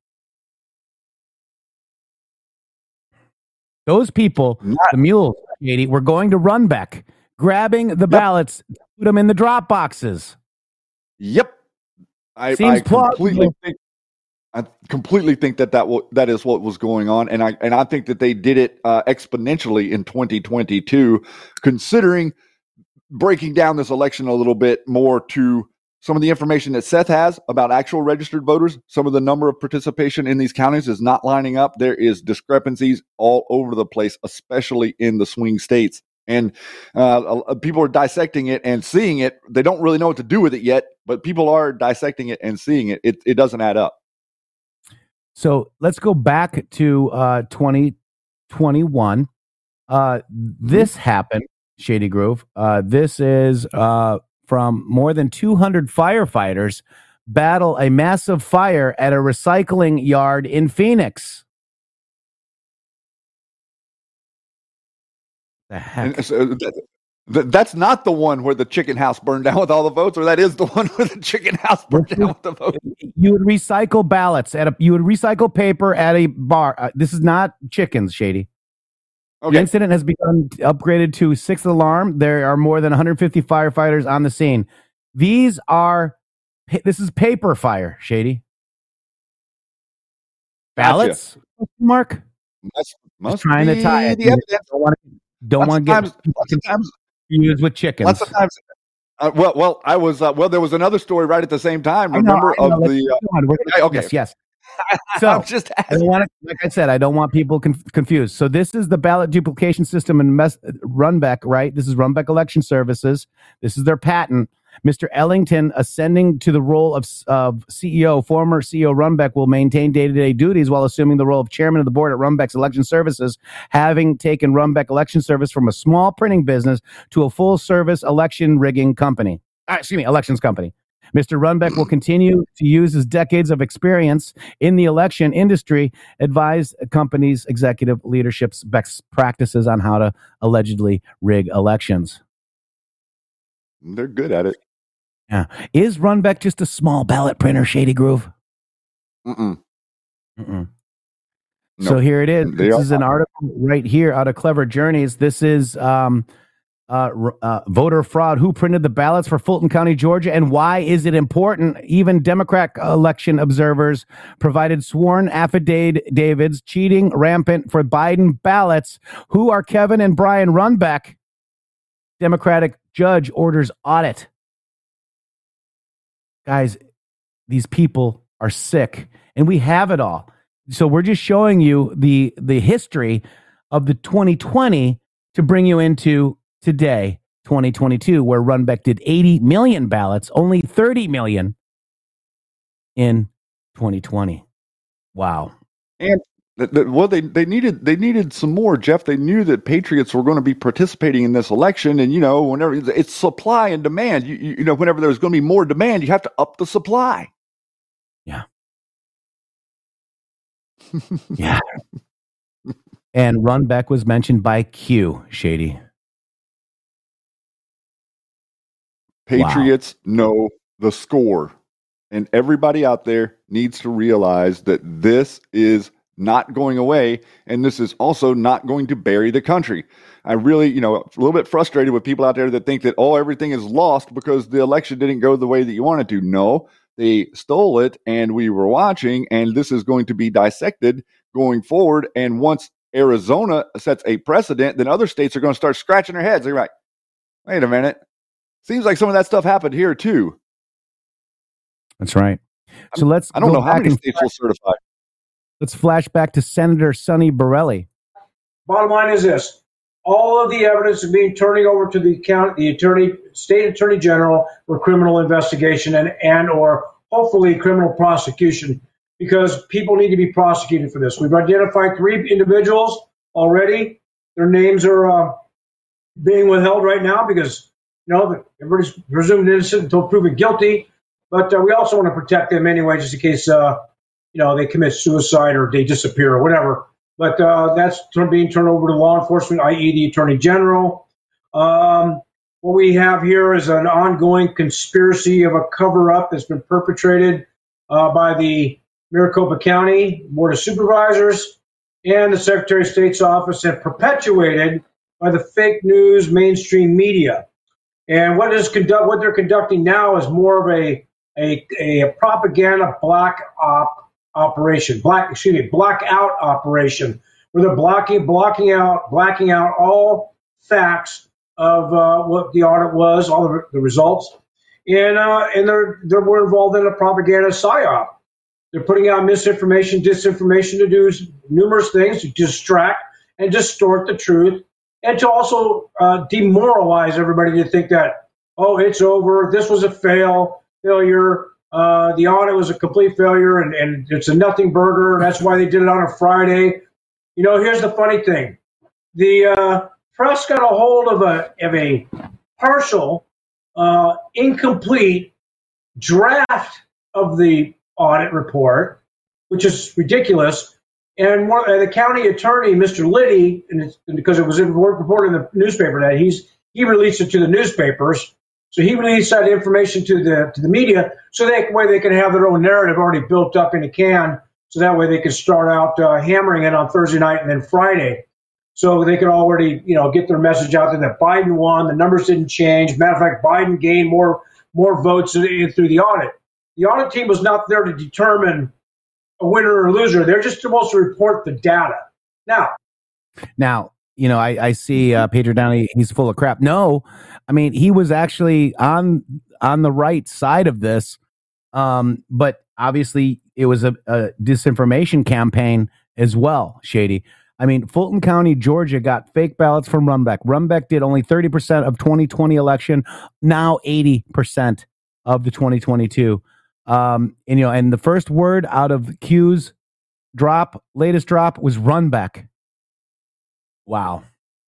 Those people, the mules, Katie, were going to Runbeck, grabbing the ballots, put them in the drop boxes. Yep. I completely think that is what was going on, and I think that they did it exponentially in 2022, considering breaking down this election a little bit more to some of the information that Seth has about actual registered voters. Some of the number of participation in these counties is not lining up. There is discrepancies all over the place, especially in the swing states. And people are dissecting it and seeing it. They don't really know what to do with it yet, but people are dissecting it and seeing it. It doesn't add up. So let's go back to 2021. This happened, Shady Groove. This is from more than 200 firefighters battle a massive fire at a recycling yard in Phoenix. The heck? That's not the one where the chicken house burned down with all the votes, or that is the one where the chicken house burned down with the votes? You would recycle ballots you would recycle paper at a bar. This is not chickens, Shady. Okay. The incident has become upgraded to sixth alarm. There are more than 150 firefighters on the scene. This is paper fire, Shady. Ballots? Gotcha. Mark? Must trying to tie it. Don't want to get confused with chickens. Lots of times. I was. There was another story right at the same time. Remember Okay. Yes. So I'm just asking. Like I said, I don't want people confused. So this is the ballot duplication system in Runbeck, right? This is Runbeck Election Services. This is their patent. Mr. Ellington ascending to the role of CEO. Former CEO Runbeck will maintain day-to-day duties while assuming the role of chairman of the board at Runbeck's Election Services, having taken Runbeck Election Service from a small printing business to a full-service election rigging company. Elections company. Mr. Runbeck will continue to use his decades of experience in the election industry, advise companies' executive leadership's best practices on how to allegedly rig elections. They're good at it. Yeah. Is Runbeck just a small ballot printer, Shady Groove? Mm-mm. Mm-mm. Nope. So here it is. This is an article right here out of Clever Journeys. This is voter fraud. Who printed the ballots for Fulton County, Georgia, and why is it important? Even Democrat election observers provided sworn affidavits cheating rampant for Biden ballots. Who are Kevin and Brian Runbeck? Democratic judge orders audit. Guys, these people are sick, and we have it all. So we're just showing you the history of the 2020 to bring you into today, 2022, where Runbeck did 80 million ballots, only 30 million in 2020. Wow. And well, they needed some more, Jeff. They knew that patriots were going to be participating in this election, and whenever it's supply and demand, you know, whenever there's going to be more demand, you have to up the supply. Yeah. Yeah. And Runbeck was mentioned by Q, Shady. Patriots know the score, and everybody out there needs to realize that this is not going away, and this is also not going to bury the country. I really, a little bit frustrated with people out there that think that, everything is lost because the election didn't go the way that you wanted to. No, they stole it, and we were watching, and this is going to be dissected going forward. And once Arizona sets a precedent, then other states are going to start scratching their heads. They're like, wait a minute. Seems like some of that stuff happened here too. That's right. So I don't know how many states will certify. Let's flash back to Senator Sonny Borelli. Bottom line is this: all of the evidence is being turning over to the state attorney general for criminal investigation and or hopefully criminal prosecution, because people need to be prosecuted for this. We've identified 3 individuals already. Their names are being withheld right now because everybody's presumed innocent until proven guilty. But we also want to protect them anyway, just in case they commit suicide or they disappear or whatever. But that's being turned over to law enforcement, i.e. the attorney general. What we have here is an ongoing conspiracy of a cover-up that's been perpetrated by the Maricopa County Board of Supervisors and the Secretary of State's office, and perpetuated by the fake news mainstream media. And what they're conducting now is more of a propaganda blackout operation, where they're blacking out all facts of what the audit was, all the results, and we're involved in a propaganda psyop. They're putting out misinformation, disinformation to do numerous things to distract and distort the truth, and to also demoralize everybody to think that, it's over, this was a failure, the audit was a complete failure, and it's a nothing burger, and that's why they did it on a Friday. Here's the funny thing. The press got a hold of a partial, incomplete draft of the audit report, which is ridiculous. And the county attorney, Mr. Liddy, and because it was reported in the newspaper that he released it to the newspapers, so he released that information to the media, so that way they can have their own narrative already built up in a can, so that way they can start out hammering it on Thursday night and then Friday, so they can already get their message out there that Biden won, the numbers didn't change. Matter of fact, Biden gained more votes through the audit. The audit team was not there to determine a winner or loser. They're just supposed to report the data. Now, I see Pedro Downey, he's full of crap. No, I mean, he was actually on the right side of this. But obviously it was a disinformation campaign as well, Shady. I mean, Fulton County, Georgia got fake ballots from Runbeck. Runbeck did only 30% of 2020 election, now 80% of the 2022. And the first word out of Q's latest drop was Runbeck. Wow.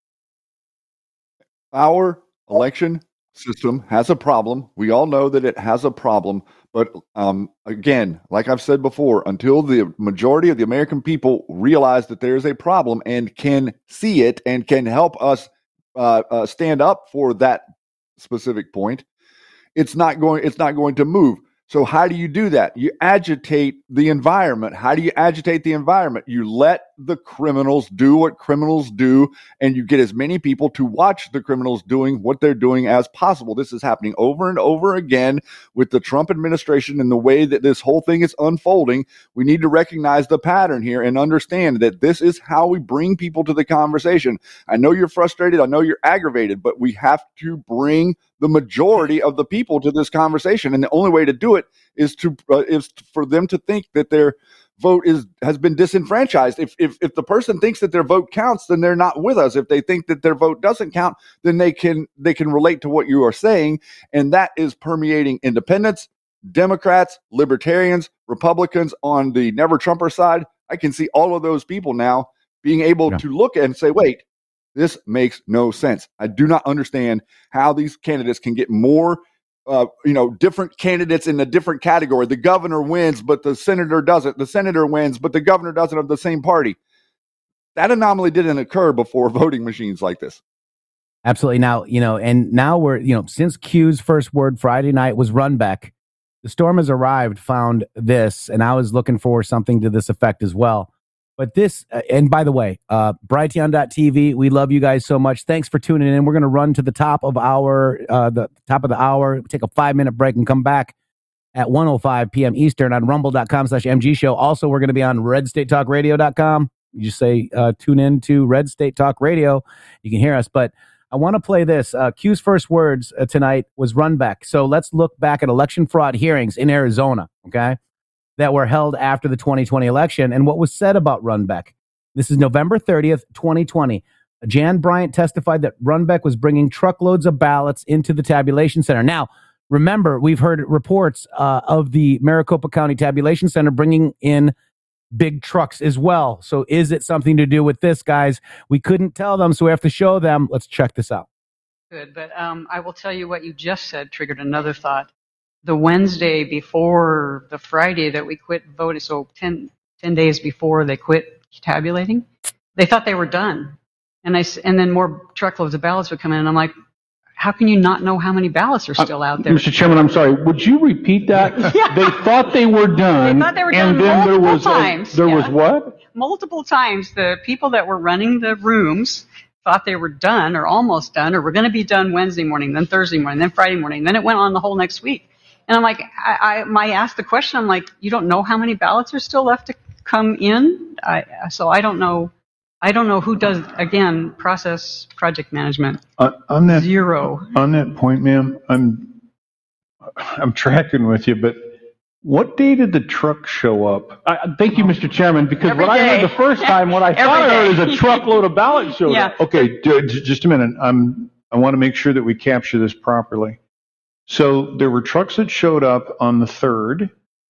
Our election system has a problem. We all know that it has a problem. But again, like I've said before, until the majority of the American people realize that there is a problem and can see it and can help us stand up for that specific point, it's not going to move. So how do you do that? You agitate the environment. How do you agitate the environment? You let the criminals do what criminals do, and you get as many people to watch the criminals doing what they're doing as possible. This is happening over and over again with the Trump administration and the way that this whole thing is unfolding. We need to recognize the pattern here and understand that this is how we bring people to the conversation. I know you're frustrated. I know you're aggravated, but we have to bring the majority of the people to this conversation. And the only way to do it is for them to think that their vote has been disenfranchised. If the person thinks that their vote counts, then they're not with us. If they think that their vote doesn't count, then they can relate to what you are saying. And that is permeating independents, Democrats, libertarians, Republicans on the Never Trumper side. I can see all of those people now being able to look and say, wait, this makes no sense. I do not understand how these candidates can get more, different candidates in a different category. The governor wins, but the senator doesn't. The senator wins, but the governor doesn't, of the same party. That anomaly didn't occur before voting machines like this. Absolutely. Now, and now we're, since Q's first word Friday night was Runbeck, the storm has arrived, found this, and I was looking for something to this effect as well. But this, and by the way, Brighteon.tv, we love you guys so much. Thanks for tuning in. We're going to run to the top of the hour, take a 5-minute break and come back at 1:05 p.m. Eastern on rumble.com/MG show. Also, we're going to be on redstatetalkradio.com. You just say, tune in to Red State Talk Radio. You can hear us. But I want to play this. Q's first words tonight was Runbeck. So let's look back at election fraud hearings in Arizona, okay, that were held after the 2020 election and what was said about Runbeck. This is November 30th, 2020. Jan Bryant testified that Runbeck was bringing truckloads of ballots into the tabulation center. Now, remember, we've heard reports of the Maricopa County Tabulation Center bringing in big trucks as well. So is it something to do with this, guys? We couldn't tell them, so we have to show them. Let's check this out. Good, but I will tell you what you just said triggered another thought. The Wednesday before the Friday that we quit voting, so 10 days before they quit tabulating, they thought they were done. And then more truckloads of ballots would come in, and I'm like, how can you not know how many ballots are still out there? Mr. Chairman, I'm sorry. Would you repeat that? Yeah. They thought they were done. They thought they were done, and then multiple times. There was what? Multiple times. The people that were running the rooms thought they were done or almost done or were going to be done Wednesday morning, then Thursday morning, then Friday morning. Then it went on the whole next week. And I'm like, I asked the question, I'm like, you don't know how many ballots are still left to come in? So I don't know. I don't know who does, again, project management. On that, zero. On that point, ma'am, I'm tracking with you, but what day did the truck show up? Thank you, Mr. Chairman, because Every what day. I heard the first time, what I thought I heard is a truckload of ballots showed up. Okay, just a minute. I want to make sure that we capture this properly. So there were trucks that showed up on the 3rd,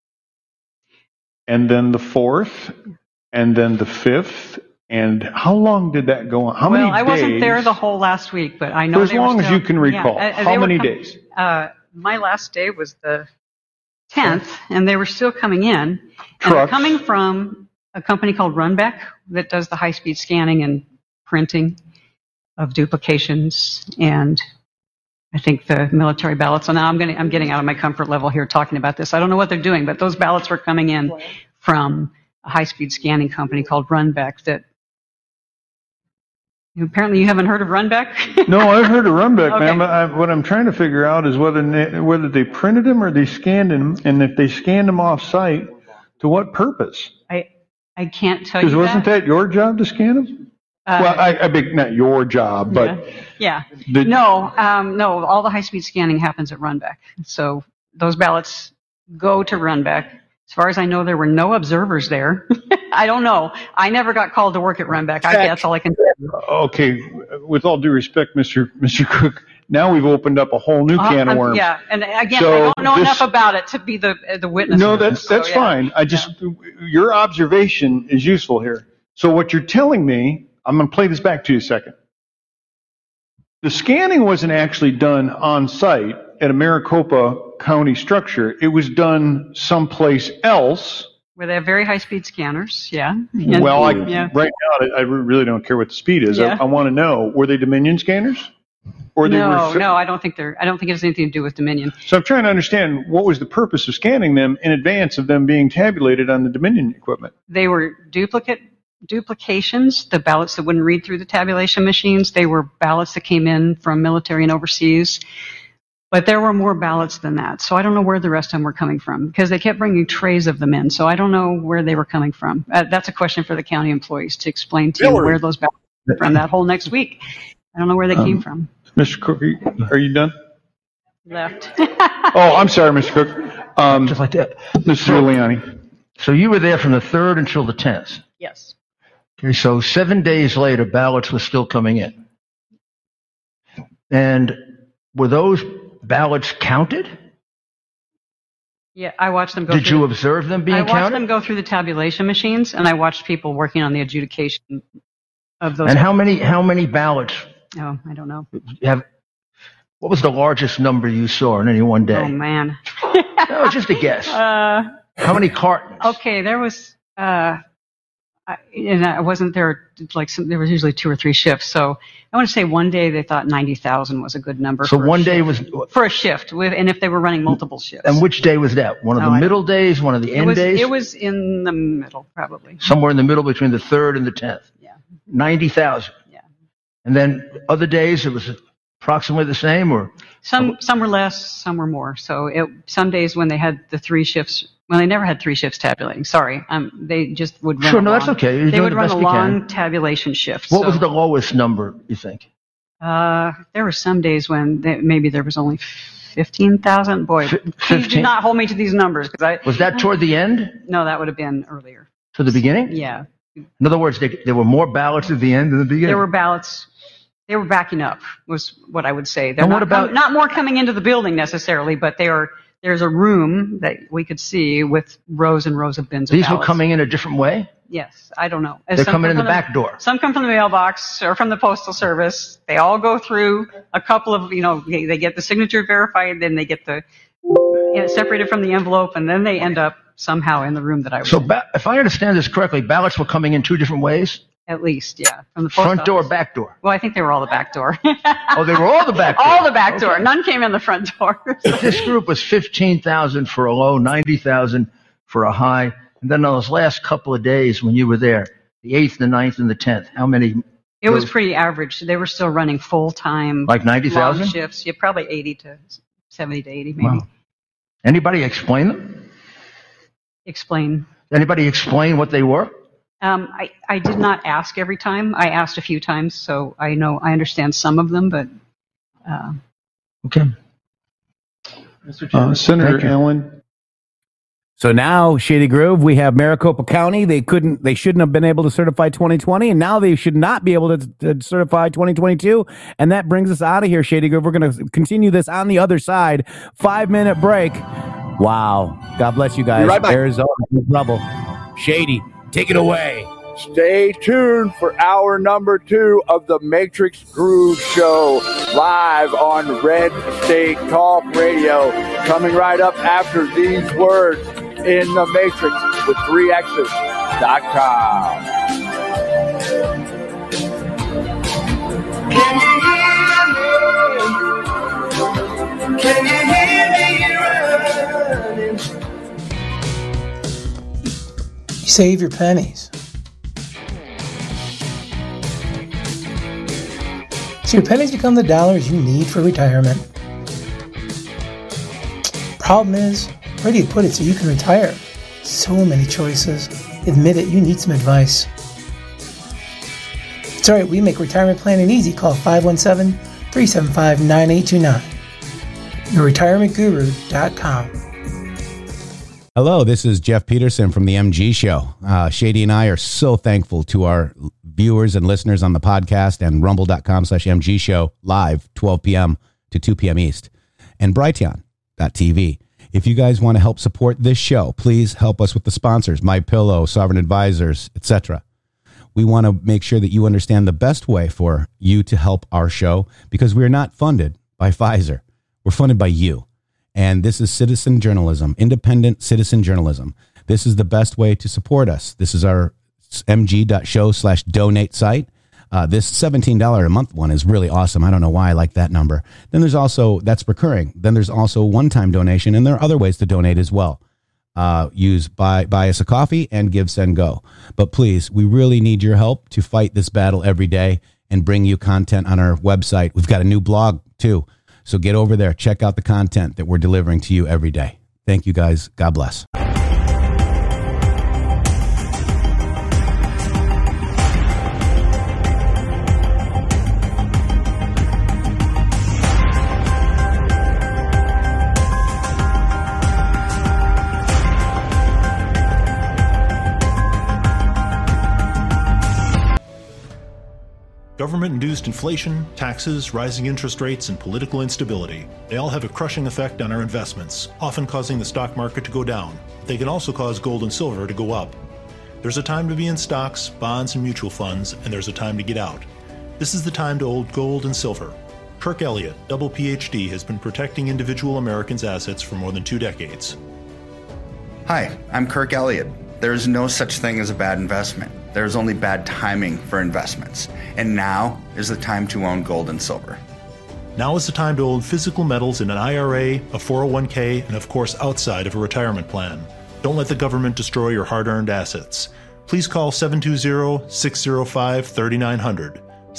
and then the 4th, and then the 5th. And how long did that go on? How many days? Well, I wasn't there the whole last week, but I know as long as you can recall. How many days? My last day was the 10th, and they were still coming in. Trucks. And they're coming from a company called Runbeck that does the high-speed scanning and printing of duplications and I think the military ballots. So now I'm getting out of my comfort level here talking about this. I don't know what they're doing, but those ballots were coming in from a high-speed scanning company called Runbeck that apparently you haven't heard of Runbeck? No, I've heard of Runbeck, Okay. ma'am. What I'm trying to figure out is whether they printed them or they scanned them, and if they scanned them off-site, to what purpose? I can't tell you Because wasn't that your job to scan them? Well, I think not your job, but yeah. No, all the high-speed scanning happens at Runbeck. So those ballots go to Runbeck. As far as I know, there were no observers there. I don't know. I never got called to work at Runbeck. That's all I can say. Okay, with all due respect, Mr. Cook, now we've opened up a whole new can of worms. Yeah, and again, So I don't know enough about it to be the witness. No, that's fine. Your observation is useful here. So what you're telling me, I'm going to play this back to you a second. The scanning wasn't actually done on site at a Maricopa County structure. It was done someplace else. Where they have very high-speed scanners, yeah. Well, right now, I really don't care what the speed is. Yeah. I want to know, were they Dominion scanners? Or no, I don't think it has anything to do with Dominion. So I'm trying to understand, what was the purpose of scanning them in advance of them being tabulated on the Dominion equipment? They were duplications, the ballots that wouldn't read through the tabulation machines. They were ballots that came in from military and overseas. But there were more ballots than that. So I don't know where the rest of them were coming from, because they kept bringing trays of them in. So I don't know where they were coming from. That's a question for the county employees to explain to you where those ballots came from that whole next week. I don't know where they came from. Mr. Cook, are you done? Left. Oh, I'm sorry, Mr. Cook. Just like that. Mr. Giuliani. So you were there from the 3rd until the 10th. Yes. Okay, so 7 days later, ballots were still coming in. And were those ballots counted? Yeah, I watched them go Did you observe them being counted? I watched them go through the tabulation machines, and I watched people working on the adjudication of those. And how many ballots? Oh, I don't know. What was the largest number you saw in any one day? Oh, man. No, just a guess. How many cartons? Okay, there was, and I wasn't there, there was usually 2 or 3 shifts. So I want to say one day they thought 90,000 was a good number. So one day was for a shift, and if they were running multiple shifts. And which day was that? One of the middle days, one of the end days? It was in the middle, probably. Somewhere in the middle between the 3rd and the 10th. Yeah. 90,000. Yeah. And then other days it was approximately the same, or some were less, some were more. So some days when they had the 3 shifts. Well, they never had 3 shifts tabulating. Sorry, they just would run. Sure, no, that's okay. They would run a long tabulation shift. What was the lowest number, you think? There were some days when maybe there was only 15,000. Boy, please do not hold me to these numbers, because was that toward the end? No, that would have been earlier. To the beginning? Yeah. In other words, there were more ballots at the end than the beginning. There were ballots. They were backing up, was what I would say. They're and not more coming into the building necessarily, but there's a room that we could see with rows and rows of bins of ballots. These were coming in a different way? Yes, I don't know. They're coming in the back door. Some come from the mailbox or from the postal service. They all go through a couple of, they get the signature verified, then they get separated from the envelope, and then they end up somehow in the room that I was in. If I understand this correctly, ballots were coming in 2 different ways? At least, yeah. From the post front office. door, back door? Well, I think they were all the back door. Oh, they were all the back door? All the back door. None came in the front door. This group was 15,000 for a low, 90,000 for a high. And then those last couple of days when you were there, the 8th, the 9th, and the 10th, how many? It was pretty average. They were still running full-time. Like 90,000? shifts. Yeah, probably 70 to 80 maybe. Wow. Anybody explain them? Explain. Anybody explain what they were? I did not ask every time. I asked a few times, so I understand some of them, but. Okay. Senator Allen. So now, Shady Grove, we have Maricopa County. They shouldn't have been able to certify 2020, and now they should not be able to certify 2022. And that brings us out of here, Shady Grove. We're going to continue this on the other side. 5-minute break. Wow. God bless you guys. Right back. Arizona, trouble. Shady, take it away. Stay tuned for hour number 2 of the Matrix Groove Show, live on Red State Talk Radio. Coming right up after these words in the Matrix with 3x's.com. Can you hear me? Can you hear me running? You save your pennies. So your pennies become the dollars you need for retirement. Problem is, where do you put it so you can retire? So many choices. Admit it, you need some advice. It's alright, we make retirement planning easy. Call 517-375-9829. YourRetirementGuru.com. Hello, this is Jeff Peterson from the MG Show. Shady and I are so thankful to our viewers and listeners on the podcast and rumble.com/MG Show live 12 p.m. to 2 p.m. East and Brighteon.tv. If you guys want to help support this show, please help us with the sponsors, MyPillow, Sovereign Advisors, etc. We want to make sure that you understand the best way for you to help our show because we are not funded by Pfizer. We're funded by you. And this is citizen journalism, independent citizen journalism. This is the best way to support us. This is our mg.show/donate site. This $17 a month one is really awesome. I don't know why I like that number. Then there's also, that's recurring. Then there's also one-time donation, and there are other ways to donate as well. Use buy us a coffee and give, send, go. But please, we really need your help to fight this battle every day and bring you content on our website. We've got a new blog too. So get over there, check out the content that we're delivering to you every day. Thank you guys. God bless. Government-induced inflation, taxes, rising interest rates, and political instability. They all have a crushing effect on our investments, often causing the stock market to go down. They can also cause gold and silver to go up. There's a time to be in stocks, bonds, and mutual funds, and there's a time to get out. This is the time to hold gold and silver. Kirk Elliott, double PhD, has been protecting individual Americans' assets for more than 2 decades. Hi, I'm Kirk Elliott. There is no such thing as a bad investment. There is only bad timing for investments. And now is the time to own gold and silver. Now is the time to own physical metals in an IRA, a 401k, and of course outside of a retirement plan. Don't let the government destroy your hard-earned assets. Please call 720-605-3900.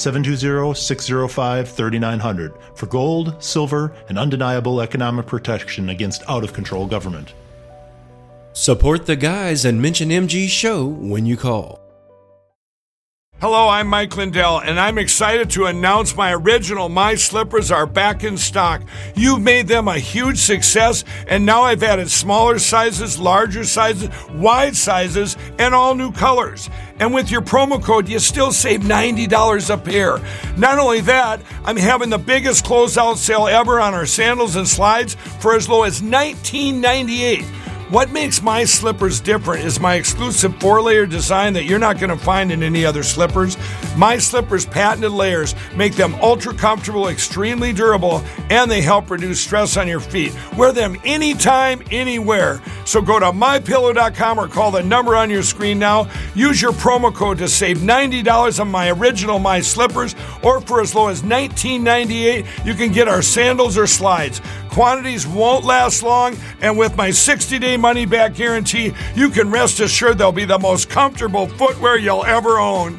720-605-3900 for gold, silver, and undeniable economic protection against out-of-control government. Support the guys and mention MG Show when you call. Hello, I'm Mike Lindell, and I'm excited to announce my original My Slippers are back in stock. You've made them a huge success, and now I've added smaller sizes, larger sizes, wide sizes, and all new colors. And with your promo code, you still save $90 a pair. Not only that, I'm having the biggest closeout sale ever on our sandals and slides for as low as $19.98. What makes my slippers different is my exclusive 4-layer design that you're not going to find in any other slippers. My slippers' patented layers make them ultra comfortable, extremely durable, and they help reduce stress on your feet. Wear them anytime, anywhere. So go to mypillow.com or call the number on your screen now. Use your promo code to save $90 on my original My Slippers, or for as low as $19.98, you can get our sandals or slides. Quantities won't last long, and with my 60-day money-back guarantee, you can rest assured they'll be the most comfortable footwear you'll ever own.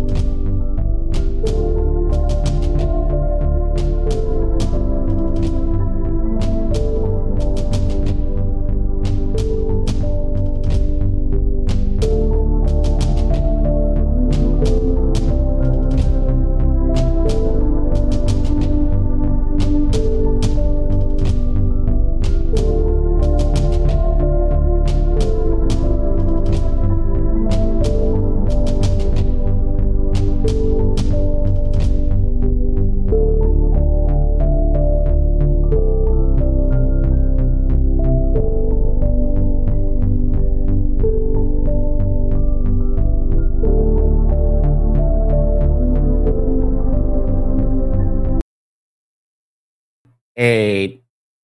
Eight.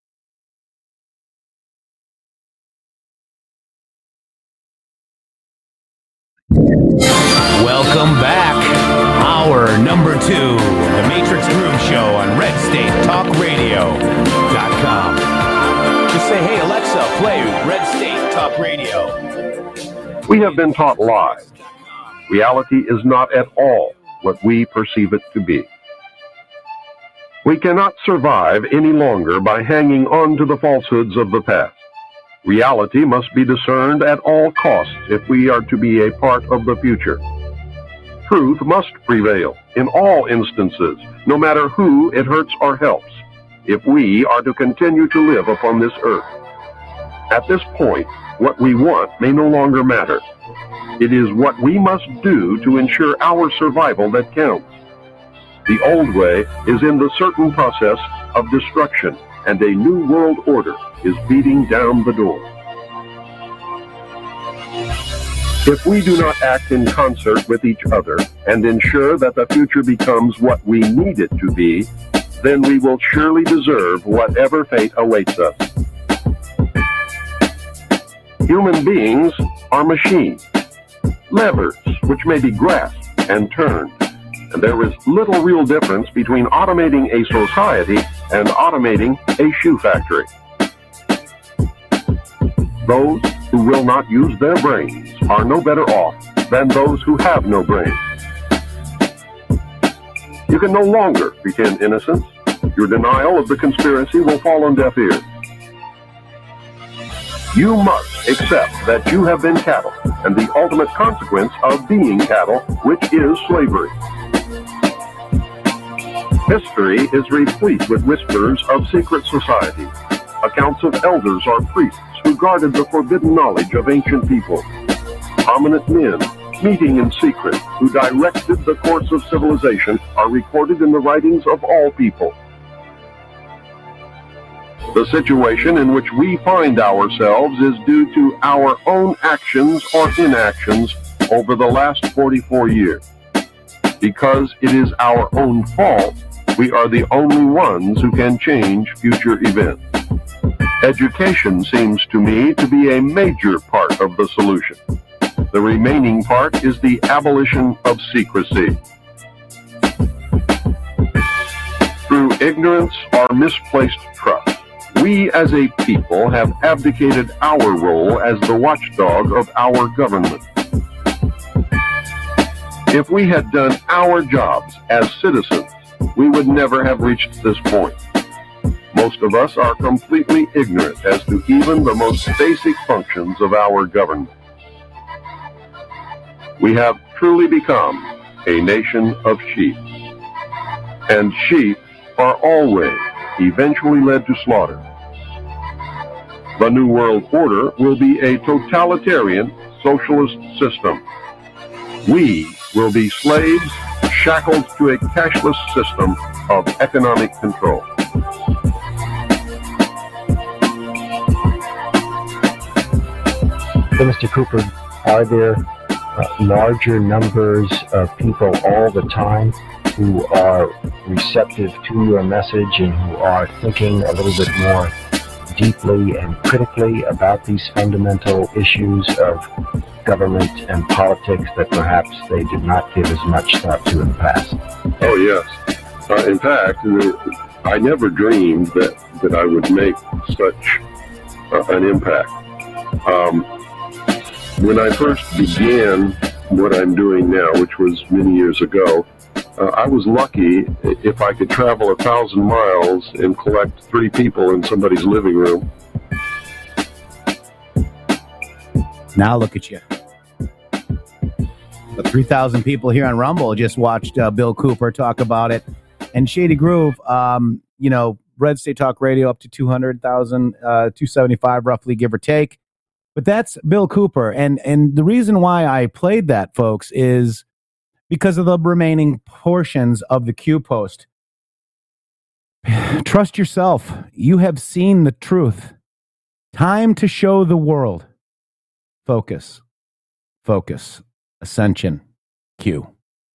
Welcome back. Hour number 2, the Matrix Groove Show on RedStateTalkRadio.com. Just say, hey, Alexa, play Red State Talk Radio. We have been taught lies. Reality is not at all what we perceive it to be. We cannot survive any longer by hanging on to the falsehoods of the past. Reality must be discerned at all costs if we are to be a part of the future. Truth must prevail in all instances, no matter who it hurts or helps, if we are to continue to live upon this earth. At this point, what we want may no longer matter. It is what we must do to ensure our survival that counts. The old way is in the certain process of destruction, and a new world order is beating down the door. If we do not act in concert with each other and ensure that the future becomes what we need it to be, then we will surely deserve whatever fate awaits us. Human beings are machines, levers which may be grasped and turned, and there is little real difference between automating a society and automating a shoe factory. Those who will not use their brains are no better off than those who have no brains. You can no longer pretend innocence. Your denial of the conspiracy will fall on deaf ears. You must accept that you have been cattle, and the ultimate consequence of being cattle, which is slavery. History is replete with whispers of secret societies, accounts of elders or priests who guarded the forbidden knowledge of ancient people, prominent men meeting in secret who directed the course of civilization are recorded in the writings of all people. The situation in which we find ourselves is due to our own actions or inactions over the last 44 years. Because it is our own fault, we are the only ones who can change future events. Education seems to me to be a major part of the solution. The remaining part is the abolition of secrecy. Through ignorance or misplaced trust, we as a people have abdicated our role as the watchdog of our government. If we had done our jobs as citizens, we would never have reached this point. Most of us are completely ignorant as to even the most basic functions of our government. We have truly become a nation of sheep. And sheep are always eventually led to slaughter. The New World Order will be a totalitarian socialist system. We will be slaves shackled to a cashless system of economic control. So, Mr. Cooper, are there larger numbers of people all the time who are receptive to your message and who are thinking a little bit more deeply and critically about these fundamental issues of government and politics that perhaps they did not give as much thought to in the past? Oh, yes. In fact, I never dreamed that I would make such an impact. When I first began what I'm doing now, which was many years ago, I was lucky if I could travel 1,000 miles and collect 3 people in somebody's living room. Now look at you. The 3,000 people here on Rumble just watched Bill Cooper talk about it. And Shady Groove, Red State Talk Radio up to 200,000, 275 roughly, give or take. But that's Bill Cooper. And the reason why I played that, folks, is because of the remaining portions of the Q post. Trust yourself. You have seen the truth. Time to show the world. Focus. Focus. Ascension. Q.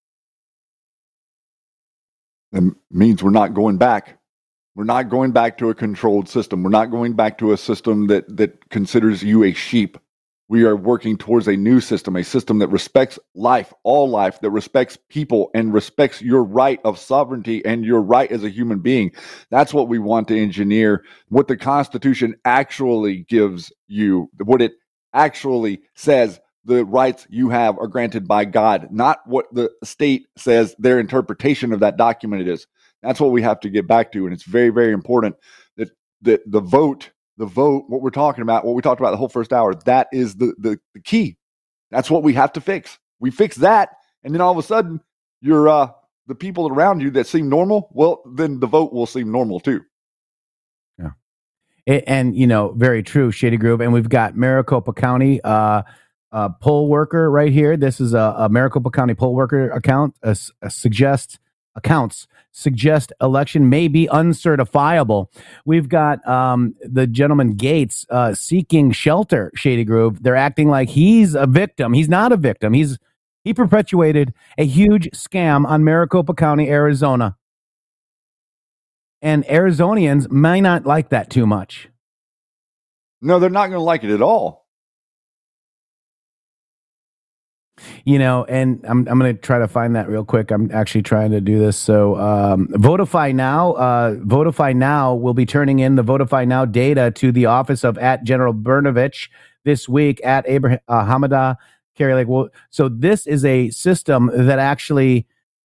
It means we're not going back. We're not going back to a controlled system. We're not going back to a system that considers you a sheep. We are working towards a new system, a system that respects life, all life, that respects people and respects your right of sovereignty and your right as a human being. That's what we want to engineer. What the Constitution actually gives you, what it actually says the rights you have are granted by God, not what the state says their interpretation of that document is. That's what we have to get back to. And it's very, very important that the vote, what we're talking about, what we talked about the whole first hour, that is the key. That's what we have to fix. We fix that, and then all of a sudden, you're the people around you that seem normal, well, then the vote will seem normal too. Yeah. And, very true, Shady Groove. And we've got Maricopa County poll worker right here. This is a Maricopa County poll worker account. Suggest election may be uncertifiable. We've got the gentleman Gates seeking shelter, Shady Groove. They're acting like he's a victim. He's not a victim. He perpetuated a huge scam on Maricopa County, Arizona. And Arizonians may not like that too much. No, they're not going to like it at all. And I'm going to try to find that real quick. I'm actually trying to do this. So Votify Now will be turning in the Votify Now data to the office of @General Brnovich this week at Abraham Hamada Kerry Lake. Well, so this is a system that actually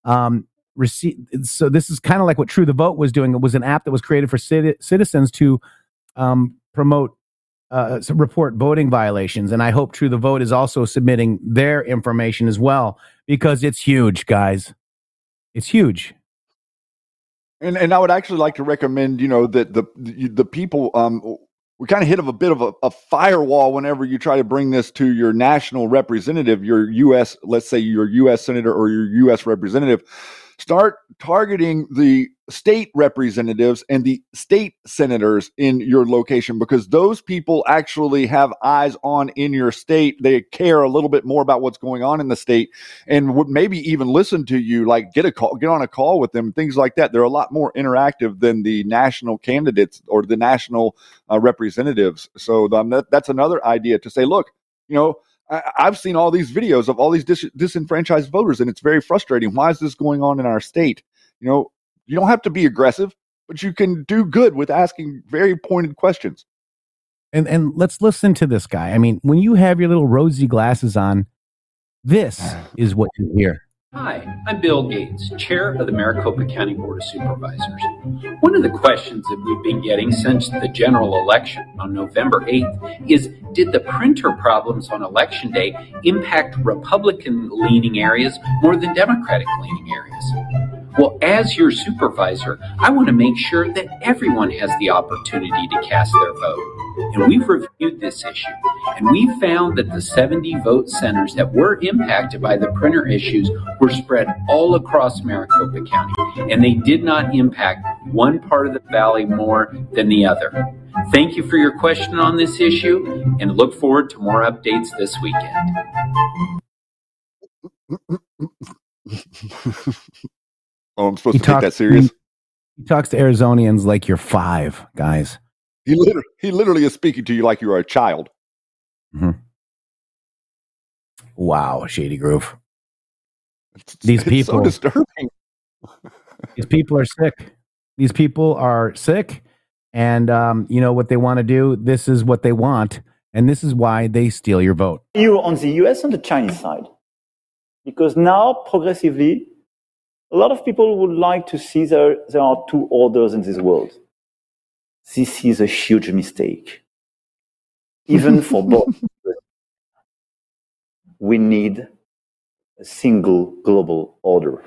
so this is kind of like what True the Vote was doing. It was an app that was created for citizens to promote, report voting violations. And I hope True the Vote is also submitting their information as well, because it's huge, guys. It's huge. And I would actually like to recommend, that the people, we kind of hit a bit of a firewall whenever you try to bring this to your national representative, your U.S., let's say your U.S. senator or your U.S. representative. Start targeting the state representatives and the state senators in your location, because those people actually have eyes on in your state. They care a little bit more about what's going on in the state and would maybe even listen to you, like get on a call with them, things like that. They're a lot more interactive than the national candidates or the national representatives. So that's another idea to say, look, I've seen all these videos of all these disenfranchised voters, and it's very frustrating. Why is this going on in our state? You don't have to be aggressive, but you can do good with asking very pointed questions. And let's listen to this guy. I mean, when you have your little rosy glasses on, this is what you hear. Hi, I'm Bill Gates, Chair of the Maricopa County Board of Supervisors. One of the questions that we've been getting since the general election on November 8th is, did the printer problems on Election Day impact Republican-leaning areas more than Democratic-leaning areas? Well, as your supervisor, I want to make sure that everyone has the opportunity to cast their vote. And we've reviewed this issue, and we found that the 70 vote centers that were impacted by the printer issues were spread all across Maricopa County, and they did not impact one part of the valley more than the other. Thank you for your question on this issue, and look forward to more updates this weekend. Oh, I'm supposed to take that serious? He talks to Arizonians like you're 5, guys. He literally is speaking to you like you are a child. Mm-hmm. Wow, Shady Groove. These people, so disturbing. These people are sick. These people are sick, and you know what they want to do? This is what they want, and this is why they steal your vote. You on the US and the Chinese side. Because now, progressively, a lot of people would like to see there are two orders in this world. This is a huge mistake. Even for both. We need a single global order.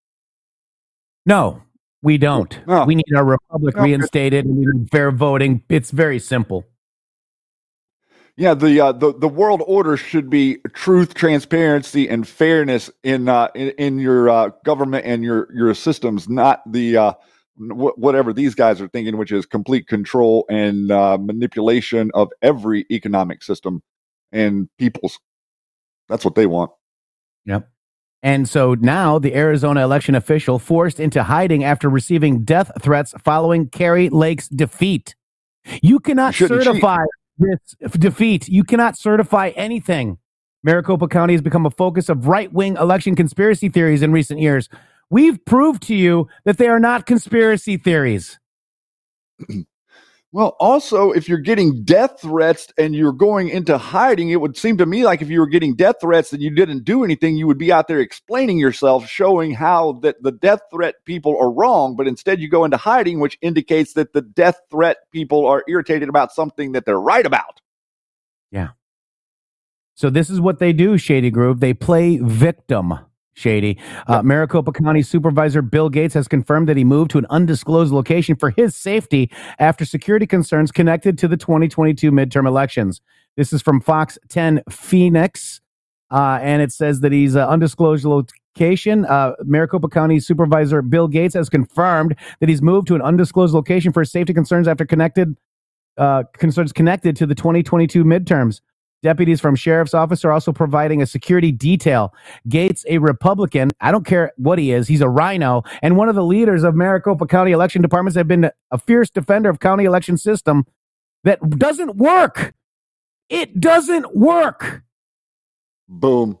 No, we don't. No. We need our republic reinstated, and we need fair voting. It's very simple. Yeah, the world order should be truth, transparency, and fairness in your government and your systems, not the whatever these guys are thinking, which is complete control and manipulation of every economic system and people's. That's what they want. Yep. And so now the Arizona election official forced into hiding after receiving death threats following Kari Lake's defeat. You cannot certify this defeat. You cannot certify anything. Maricopa County has become a focus of right-wing election conspiracy theories in recent years. We've proved to you that they are not conspiracy theories. Well, also, if you're getting death threats and you're going into hiding, it would seem to me like if you were getting death threats and you didn't do anything, you would be out there explaining yourself, showing how that the death threat people are wrong. But instead you go into hiding, which indicates that the death threat people are irritated about something that they're right about. Yeah. So this is what they do, Shady Groove. They play victim, Shady. Maricopa County Supervisor Bill Gates has confirmed that he moved to an undisclosed location for his safety after security concerns connected to the 2022 midterm elections. This is from Fox 10 Phoenix, and it says that he's undisclosed location. Maricopa County Supervisor Bill Gates has confirmed that he's moved to an undisclosed location for his safety concerns after concerns connected to the 2022 midterms. Deputies from Sheriff's Office are also providing a security detail. Gates, a Republican, I don't care what he is, he's a rhino, and one of the leaders of Maricopa County election departments, have been a fierce defender of county election system that doesn't work. It doesn't work. Boom.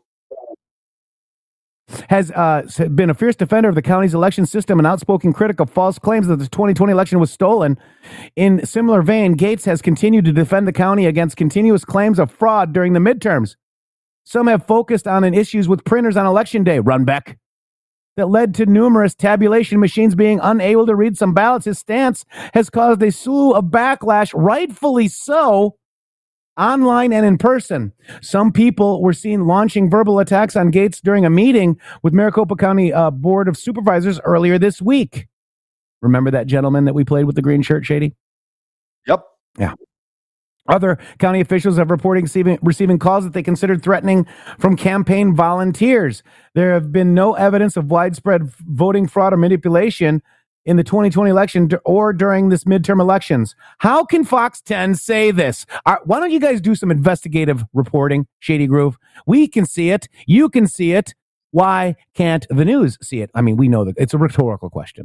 Has been a fierce defender of the county's election system and outspoken critic of false claims that the 2020 election was stolen. In similar vein, Gates has continued to defend the county against continuous claims of fraud during the midterms. Some have focused on issues with printers on Election Day, Runbeck, that led to numerous tabulation machines being unable to read some ballots. His stance has caused a slew of backlash, rightfully so, online and in person. Some people were seen launching verbal attacks on Gates during a meeting with Maricopa County Board of Supervisors earlier this week. Remember that gentleman that we played with the green shirt, Shady? Yep. Yeah. Other county officials have reported receiving calls that they considered threatening from campaign volunteers. There have been no evidence of widespread voting fraud or manipulation in the 2020 election or during this midterm elections. How can Fox 10 say this? Why don't you guys do some investigative reporting, Shady Groove? We can see it. You can see it. Why can't the news see it? I mean, we know that it's a rhetorical question.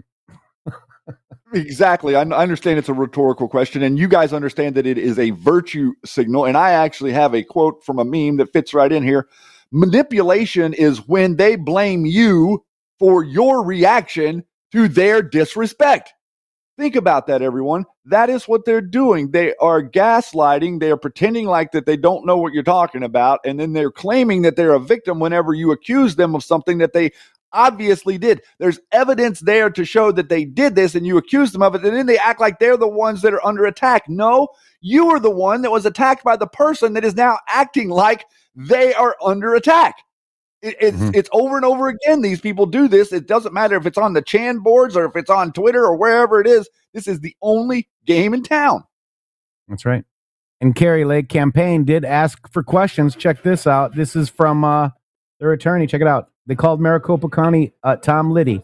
Exactly. I understand it's a rhetorical question, and you guys understand that it is a virtue signal. And I actually have a quote from a meme that fits right in here. Manipulation is when they blame you for your reaction to their disrespect. Think about that, everyone. That is what they're doing. They are gaslighting. They are pretending like that they don't know what you're talking about. And then they're claiming that they're a victim whenever you accuse them of something that they obviously did. There's evidence there to show that they did this and you accuse them of it. And then they act like they're the ones that are under attack. No, you are the one that was attacked by the person that is now acting like they are under attack. It's over and over again. These people do this. It doesn't matter if it's on the Chan boards or if it's on Twitter or wherever it is. This is the only game in town. That's right. And Kari Lake campaign did ask for questions. Check this out. This is from their attorney. Check it out. They called Maricopa County Tom Liddy.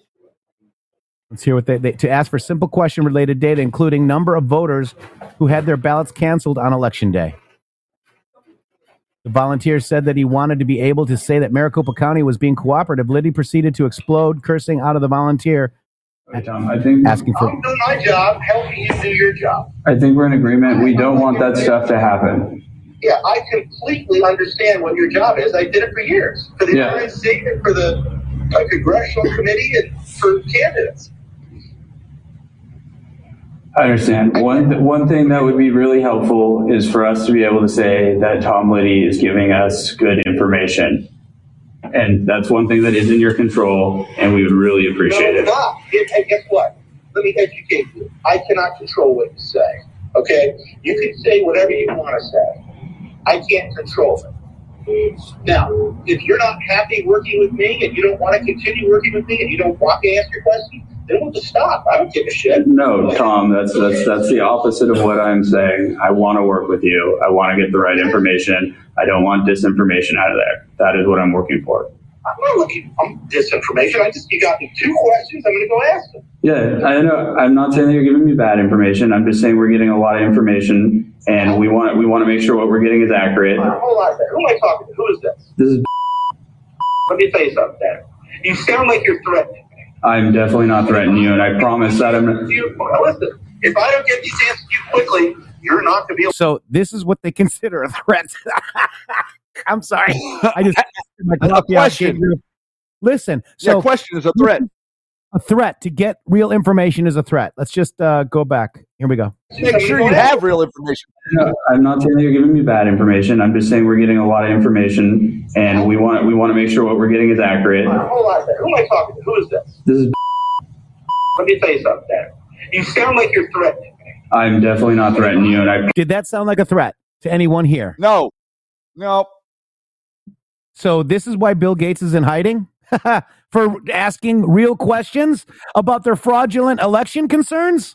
Let's hear what they to ask for simple question related data, including number of voters who had their ballots canceled on Election Day. The volunteer said that he wanted to be able to say that Maricopa County was being cooperative. Liddy proceeded to explode, cursing out of the volunteer. Tom, I think asking for. I'm doing my job, helping you do your job. I think we're in agreement. We don't want that stuff to happen. Yeah, I completely understand what your job is. I did it for years for the United States and for the congressional committee and for candidates. I understand. One thing that would be really helpful is for us to be able to say that Tom Liddy is giving us good information. And that's one thing that is in your control, and we would really appreciate it. Not. And guess what? Let me educate you. I cannot control what you say, okay? You can say whatever you want to say. I can't control it. Now, if you're not happy working with me and you don't want to continue working with me and you don't want to ask your question, then we'll just stop. I don't give a shit. No, Tom, that's the opposite of what I'm saying. I want to work with you. I want to get the right information. I don't want disinformation out of there. That is what I'm working for. I'm not looking for disinformation. You got me two questions. I'm going to go ask them. Yeah, I know. I'm not saying that you're giving me bad information. I'm just saying we're getting a lot of information, and we want to make sure what we're getting is accurate. Hold on a second. Who am I talking to? Who is this? This is. Let me tell you something, Dan. You sound like you're threatening. I'm definitely not threatening you, and I promise that I'm. Listen, if I don't get these answers to you quickly, you're not going to be able. So this is what they consider a threat. I'm sorry. I just a question. Listen. So question is a threat. A threat to get real information is a threat. Let's just go back. Here we go. Make sure you have real information. No, I'm not saying that you're giving me bad information. I'm just saying we're getting a lot of information, and we want to make sure what we're getting is accurate. Hold on a second. Who am I talking to? Who is this? This is. Let me tell you something, Dan. You sound like you're threatening me. I'm definitely not threatening you, and I. Did that sound like a threat to anyone here? No. So this is why Bill Gates is in hiding? for asking real questions about their fraudulent election concerns?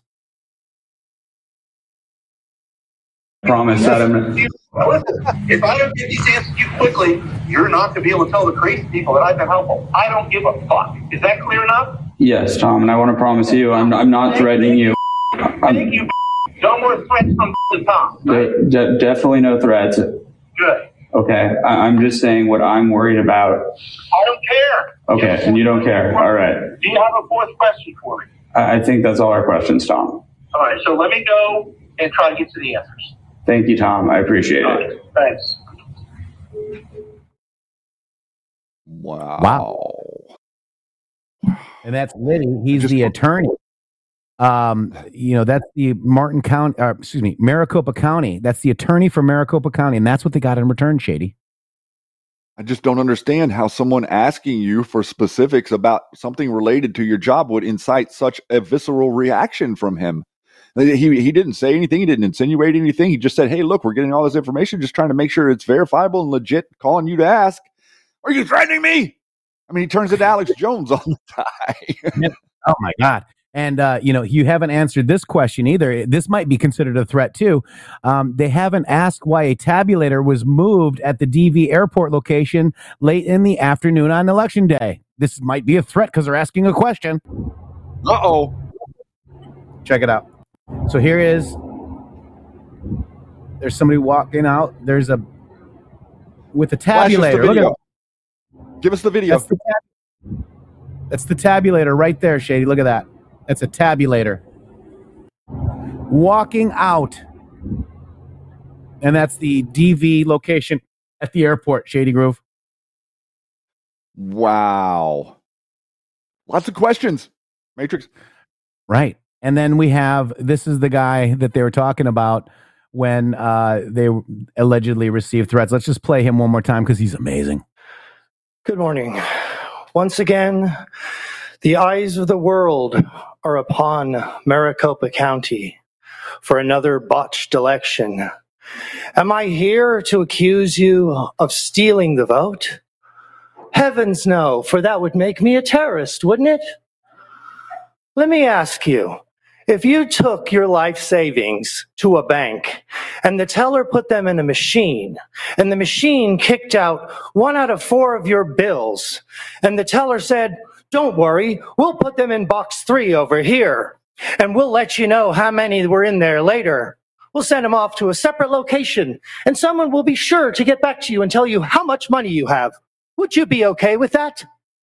Promise that I'm. Listen, if I don't get these answers to you quickly, you're not going to be able to tell the crazy people that I've been helpful. I don't give a fuck. Is that clear enough? Yes, Tom, and I want to promise you, I'm not threatening you. Thank you. No more threats from Tom. Definitely no threats. Good. Okay, I'm just saying what I'm worried about. I don't care. Okay, and you don't care. All right. Do you have a fourth question for me? I think that's all our questions, Tom. All right, so let me go and try to get to the answers. Thank you, Tom. I appreciate it. Thanks. Wow. And that's Liddy. He's the attorney. That's the Maricopa County. That's the attorney for Maricopa County, and that's what they got in return, Shady. I just don't understand how someone asking you for specifics about something related to your job would incite such a visceral reaction from him. He didn't say anything. He didn't insinuate anything. He just said, hey, look, we're getting all this information, just trying to make sure it's verifiable and legit, calling you to ask. Are you threatening me? I mean, he turns into Alex Jones on the tie. Oh, my God. And, you haven't answered this question either. This might be considered a threat, too. They haven't asked why a tabulator was moved at the DV airport location late in the afternoon on Election Day. This might be a threat because they're asking a question. Uh-oh. Check it out. So here is, there's somebody walking out. There's with a tabulator. Look at it. Give us the video. That's the tabulator right there, Shady. Look at that. That's a tabulator. Walking out. And that's the DV location at the airport, Shady Groove. Wow. Lots of questions. Matrix. Right. And then we have, this is the guy that they were talking about when they allegedly received threats. Let's just play him one more time because he's amazing. Good morning. Once again, the eyes of the world are upon Maricopa County for another botched election. Am I here to accuse you of stealing the vote? Heavens no, for that would make me a terrorist, wouldn't it? Let me ask you, if you took your life savings to a bank and the teller put them in a machine and the machine kicked out 1 out of 4 of your bills and the teller said, don't worry, we'll put them in box 3 over here and we'll let you know how many were in there later. We'll send them off to a separate location and someone will be sure to get back to you and tell you how much money you have. Would you be okay with that?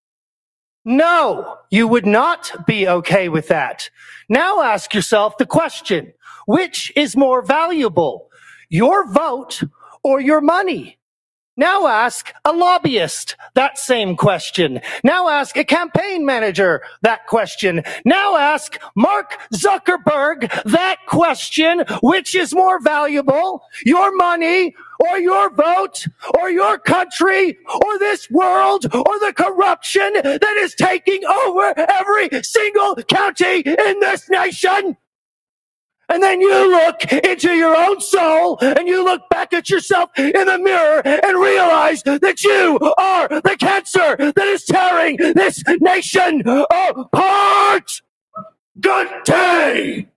No, you would not be okay with that. Now ask yourself the question, which is more valuable, your vote or your money? Now ask a lobbyist that same question. Now ask a campaign manager that question. Now ask Mark Zuckerberg that question, which is more valuable, your money or your vote or your country or this world or the corruption that is taking over every single county in this nation? And then you look into your own soul and you look back at yourself in the mirror and realize that you are the cancer that is tearing this nation apart. Good day.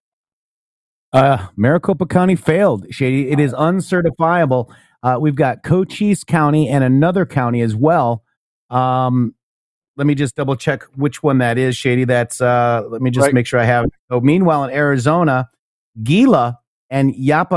Maricopa County failed, Shady. It is uncertifiable. We've got Cochise County and another county as well. Let me just double check which one that is, Shady. That's let me just make sure I have it. So meanwhile, in Arizona, Gila and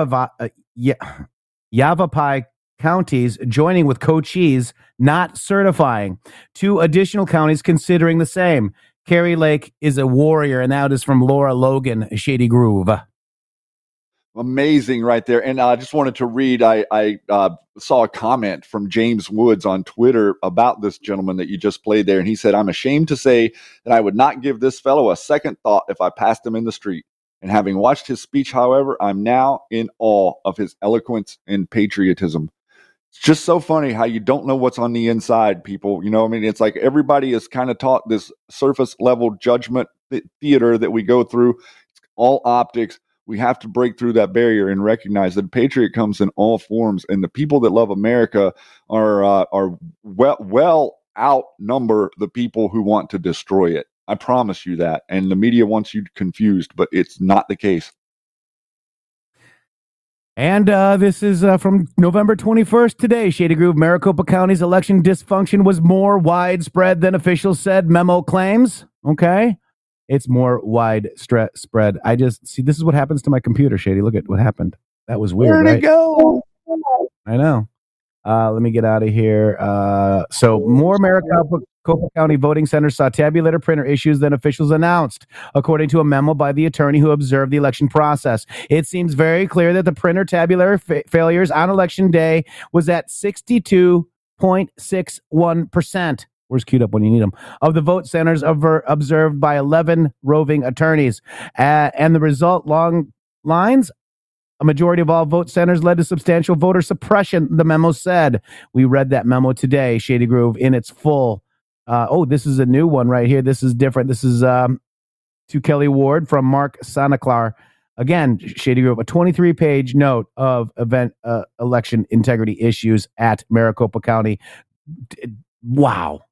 Yavapai counties joining with Cochise, not certifying. 2 additional counties considering the same. Carrie Lake is a warrior, and that is from Laura Logan, Shady Groove. Amazing right there. And I just wanted to read, I saw a comment from James Woods on Twitter about this gentleman that you just played there. And he said, I'm ashamed to say that I would not give this fellow a second thought if I passed him in the street. And having watched his speech, however, I'm now in awe of his eloquence and patriotism. It's just so funny how you don't know what's on the inside, people. You know, I mean, it's like everybody is kind of taught this surface level judgment theater that we go through. It's all optics. We have to break through that barrier and recognize that a patriot comes in all forms. And the people that love America are well outnumber the people who want to destroy it. I promise you that. And the media wants you confused, but it's not the case. And this is from November 21st today. Shady Grove, Maricopa County's election dysfunction was more widespread than officials said, memo claims. Okay. It's more widespread. I just see, this is what happens to my computer, Shady. Look at what happened. That was weird. Where'd it go? I know. Let me get out of here. So more Maricopa County voting centers saw tabulator printer issues than officials announced, according to a memo by the attorney who observed the election process. It seems very clear that the printer tabulator failures on election day was at 62.61%. Where's queued up when you need them? Of the vote centers observed by 11 roving attorneys. And the result, long lines. A majority of all vote centers led to substantial voter suppression, the memo said. We read that memo today, Shady Grove, in its full. This is a new one right here. This is different. This is to Kelly Ward from Mark Sanaclar. Again, Shady Grove, a 23-page note of election integrity issues at Maricopa County. Wow.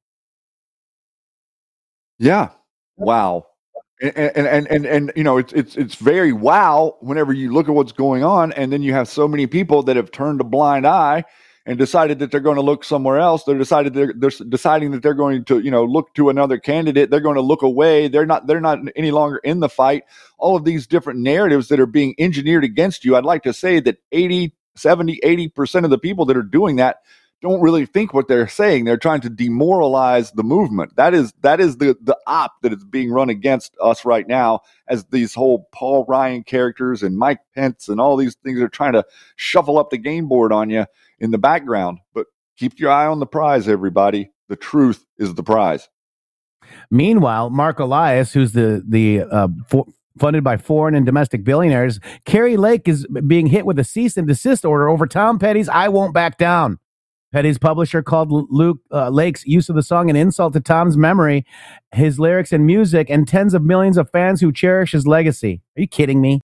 Yeah. Wow. And you know, it's very wow whenever you look at what's going on, and then you have so many people that have turned a blind eye and decided that they're going to look somewhere else. They're deciding that they're going to, you know, look to another candidate. They're going to look away. They're not any longer in the fight. All of these different narratives that are being engineered against you. I'd like to say that 80% of the people that are doing that don't really think what they're saying. They're trying to demoralize the movement. That is the op that is being run against us right now, as these whole Paul Ryan characters and Mike Pence and all these things are trying to shuffle up the game board on you in the background. But keep your eye on the prize, everybody. The truth is the prize. Meanwhile, Mark Elias, who's funded by foreign and domestic billionaires, Carrie Lake is being hit with a cease and desist order over Tom Petty's "I Won't Back Down." Petty's publisher called Lake's use of the song an insult to Tom's memory, his lyrics and music, and tens of millions of fans who cherish his legacy. Are you kidding me?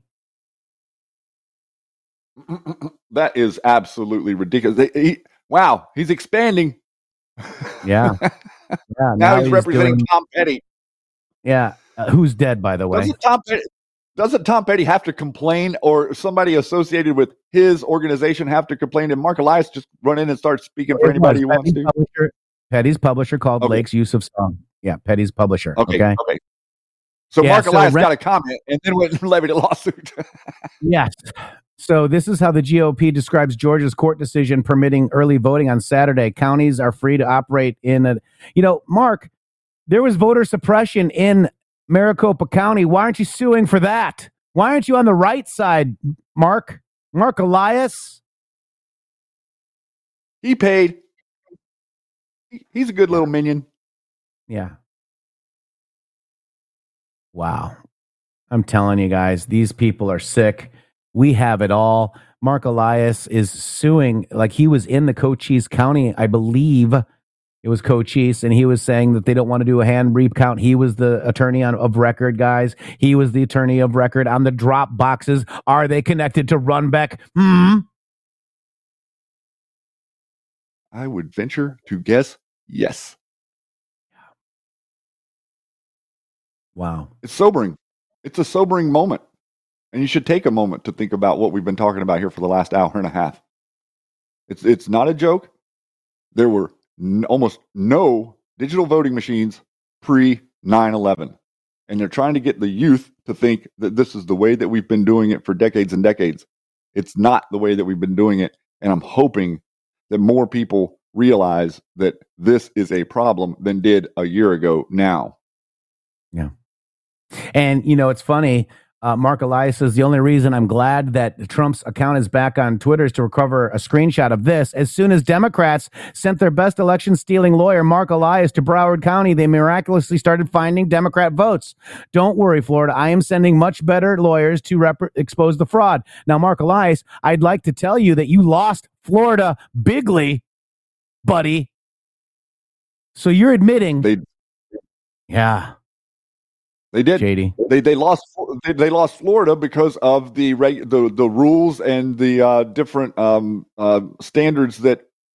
That is absolutely ridiculous. Wow, he's expanding. Yeah. Now he's representing Tom Petty. Yeah. Who's dead, by the way? Doesn't Tom Petty have to complain, or somebody associated with his organization have to complain? And Mark Elias just run in and start speaking for anybody he wants to? Petty's publisher called Lake's use of song. Yeah, Petty's publisher. Okay. So Mark Elias got a comment and then went and levied a lawsuit. Yes. So this is how the GOP describes Georgia's court decision permitting early voting on Saturday. Counties are free to operate Mark, there was voter suppression in Maricopa County. Why aren't you suing for that? Why aren't you on the right side, Mark Elias? He paid. He's a good little minion. Yeah. Wow. I'm telling you guys, these people are sick. We have it all. Mark Elias is suing, like he was in the Cochise County, I believe. It was Cochise, and he was saying that they don't want to do a hand recount. He was the attorney of record, guys. He was the attorney of record on the drop boxes. Are they connected to Runbeck? I would venture to guess yes. Wow. It's sobering. It's a sobering moment. And you should take a moment to think about what we've been talking about here for the last hour and a half. It's not a joke. There were almost no digital voting machines pre 9/11. And they're trying to get the youth to think that this is the way that we've been doing it for decades and decades. It's not the way that we've been doing it. And I'm hoping that more people realize that this is a problem than did a year ago now. Yeah. And, it's funny. Mark Elias says the only reason I'm glad that Trump's account is back on Twitter is to recover a screenshot of this. As soon as Democrats sent their best election-stealing lawyer, Mark Elias, to Broward County, they miraculously started finding Democrat votes. Don't worry, Florida. I am sending much better lawyers to expose the fraud. Now, Mark Elias, I'd like to tell you that you lost Florida bigly, buddy. So you're admitting. Yeah. They did. Shady. They lost Florida because of the rules and the different standards that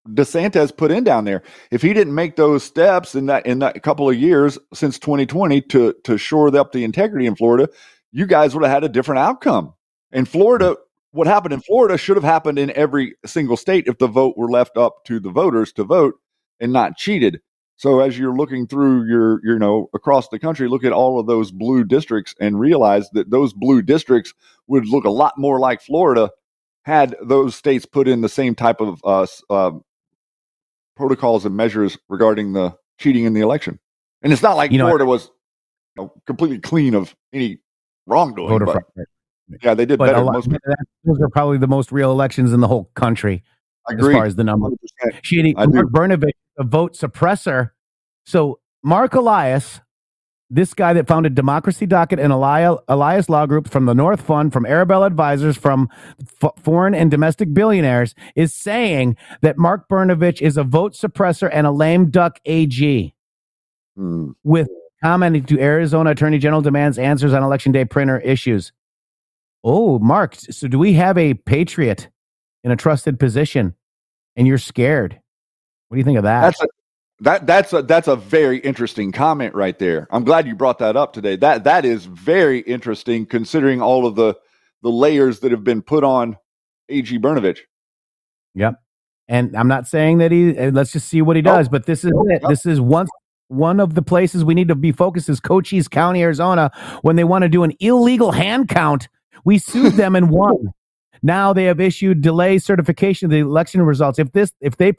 DeSantis put in down there. If he didn't make those steps in that couple of years since 2020 to shore up the integrity in Florida, you guys would have had a different outcome. In Florida, what happened in Florida should have happened in every single state if the vote were left up to the voters to vote and not cheated. So as you're looking through your across the country, look at all of those blue districts and realize that those blue districts would look a lot more like Florida had those states put in the same type of protocols and measures regarding the cheating in the election. And it's not like Florida was completely clean of any wrongdoing. Yeah, they did better. Those are probably the most real elections in the whole country. As far as the number. Shady, Mark Brnovich, a vote suppressor. So Mark Elias, this guy that founded Democracy Docket and Elias Law Group from the North Fund, from Arabella Advisors, from foreign and domestic billionaires, is saying that Mark Brnovich is a vote suppressor and a lame duck AG. With commenting to Arizona Attorney General demands answers on Election Day printer issues. Oh, Mark, so do we have a patriot in a trusted position and you're scared? What do you think of that? That's a very interesting comment right there. I'm glad you brought that up today. That is very interesting considering all of the layers that have been put on AG Brnovich. Yep. And I'm not saying that let's just see what he does, but this is it. This is one of the places we need to be focused is Cochise County, Arizona, when they want to do an illegal hand count. We sued them and won. Now they have issued delay certification of the election results. If this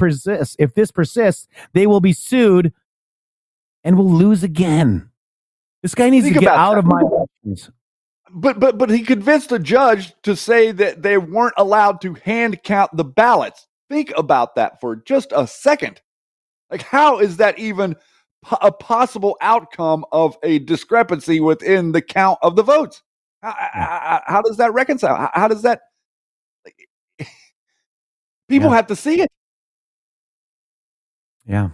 persists, they will be sued and will lose again. This guy needs to get out of my elections. But he convinced a judge to say that they weren't allowed to hand count the ballots. Think about that for just a second. Like, how is that even a possible outcome of a discrepancy within the count of the votes? How does that reconcile? How does that? People have to see it. Yeah.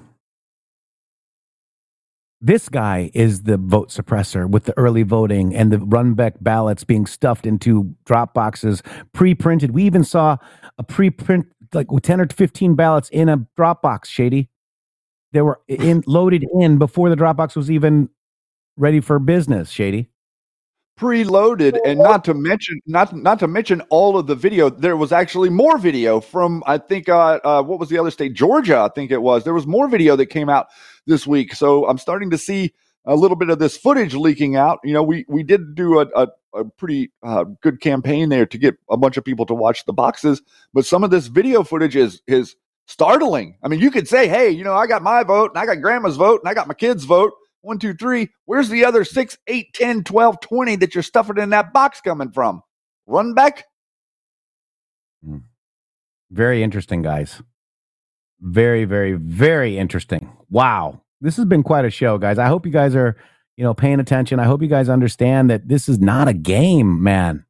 This guy is the vote suppressor with the early voting and the run-back ballots being stuffed into drop boxes, pre-printed. We even saw a pre-print, like 10 or 15 ballots in a drop box, Shady. They were loaded in before the drop box was even ready for business, Shady. Preloaded, and not to mention all of the video. There was actually more video from, I think, what was the other state? Georgia, I think it was. There was more video that came out this week. So I'm starting to see a little bit of this footage leaking out. You know, we did do a pretty good campaign there to get a bunch of people to watch the boxes, but some of this video footage is startling. I mean, you could say, hey, you know, I got my vote, and I got grandma's vote, and I got my kid's vote. 1, 2, 3. Where's the other 6, 8, 10, 12, 20 that you're stuffing in that box coming from? Run back? Very interesting, guys. Very, very, very interesting. Wow. This has been quite a show, guys. I hope you guys are, paying attention. I hope you guys understand that this is not a game, man.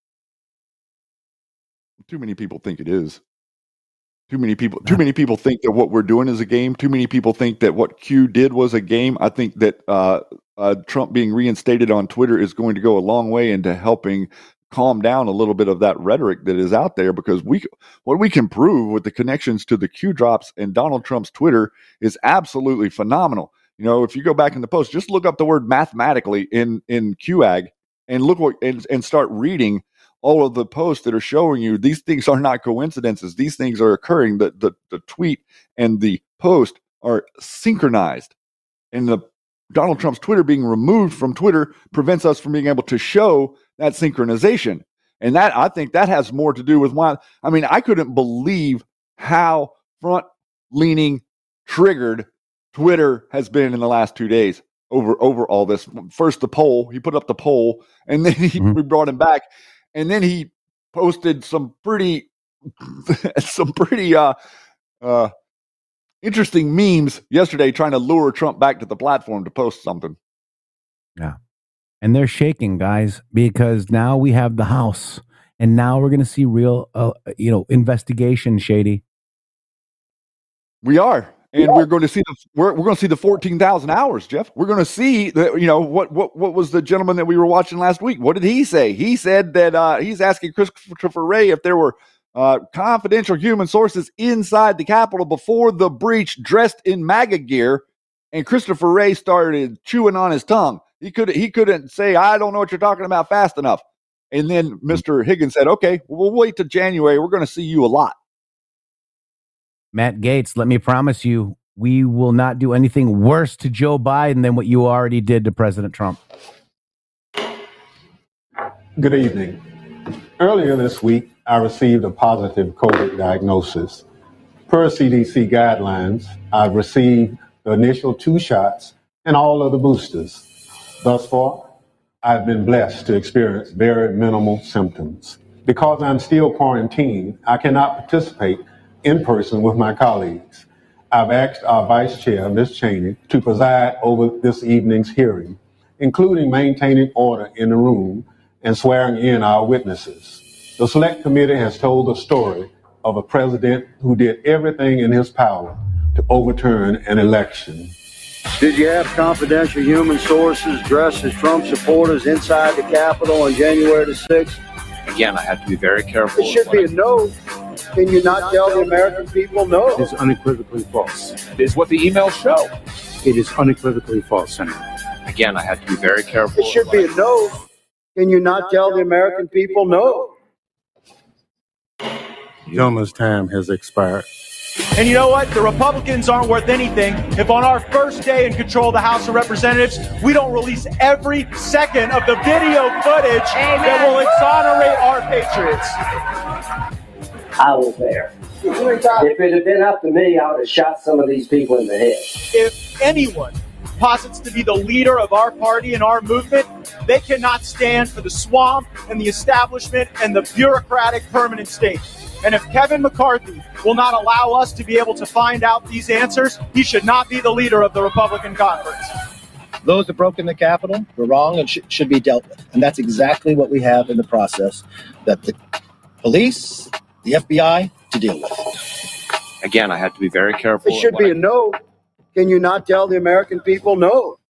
Too many people think it is. Too many people think that what we're doing is a game. Too many people think that what Q did was a game. I think that Trump being reinstated on Twitter is going to go a long way into helping calm down a little bit of that rhetoric that is out there, because what we can prove with the connections to the Q drops and Donald Trump's Twitter is absolutely phenomenal. You know, if you go back in the post, just look up the word mathematically in QAG and look and start reading all of the posts that are showing you these things are not coincidences. These things are occurring. The tweet and the post are synchronized. And the Donald Trump's Twitter being removed from Twitter prevents us from being able to show that synchronization. And that, I think that has more to do with why. I mean, I couldn't believe how front-leaning triggered Twitter has been in the last 2 days over all this. First, the poll. He put up the poll, and then we brought him back. And then he posted some pretty interesting memes yesterday trying to lure Trump back to the platform to post something. Yeah. And they're shaking, guys, because now we have the House, and now we're going to see real, investigation, Shady. We are. And we're going to see we're going to see the 14,000 hours, Jeff. We're going to see what was the gentleman that we were watching last week? What did he say? He said that he's asking Christopher Wray if there were confidential human sources inside the Capitol before the breach, dressed in MAGA gear, and Christopher Wray started chewing on his tongue. He couldn't say, I don't know what you're talking about fast enough. And then Mr. Higgins said, okay, we'll wait till January. We're going to see you a lot. Matt Gaetz, let me promise you, we will not do anything worse to Joe Biden than what you already did to President Trump. Good evening. Earlier this week, I received a positive COVID diagnosis. Per CDC guidelines, I've received the initial 2 shots and all of the boosters. Thus far, I've been blessed to experience very minimal symptoms. Because I'm still quarantined, I cannot participate in person with my colleagues. I've asked our Vice Chair, Ms. Cheney, to preside over this evening's hearing, including maintaining order in the room and swearing in our witnesses. The Select Committee has told the story of a president who did everything in his power to overturn an election. Did you have confidential human sources dressed as Trump supporters inside the Capitol on January the 6th? Again, I have to be very careful. It should be a no. Can you not tell the American people no? It is unequivocally false. It is what the emails show. It is unequivocally false, Senator. Again, I have to be very careful. It should be a no. Can you not tell the American people no? Gentleman's time has expired. And you know what? The Republicans aren't worth anything if on our first day in control of the House of Representatives, we don't release every second of the video footage that will exonerate our patriots. I was there. If it had been up to me, I would have shot some of these people in the head. If anyone posits to be the leader of our party and our movement, they cannot stand for the swamp and the establishment and the bureaucratic permanent state. And if Kevin McCarthy will not allow us to be able to find out these answers, he should not be the leader of the Republican conference. Those that broke in the Capitol were wrong and should be dealt with. And that's exactly what we have in the process that the police, the FBI, to deal with. Again, I have to be very careful. It should be a no. Can you not tell the American people no?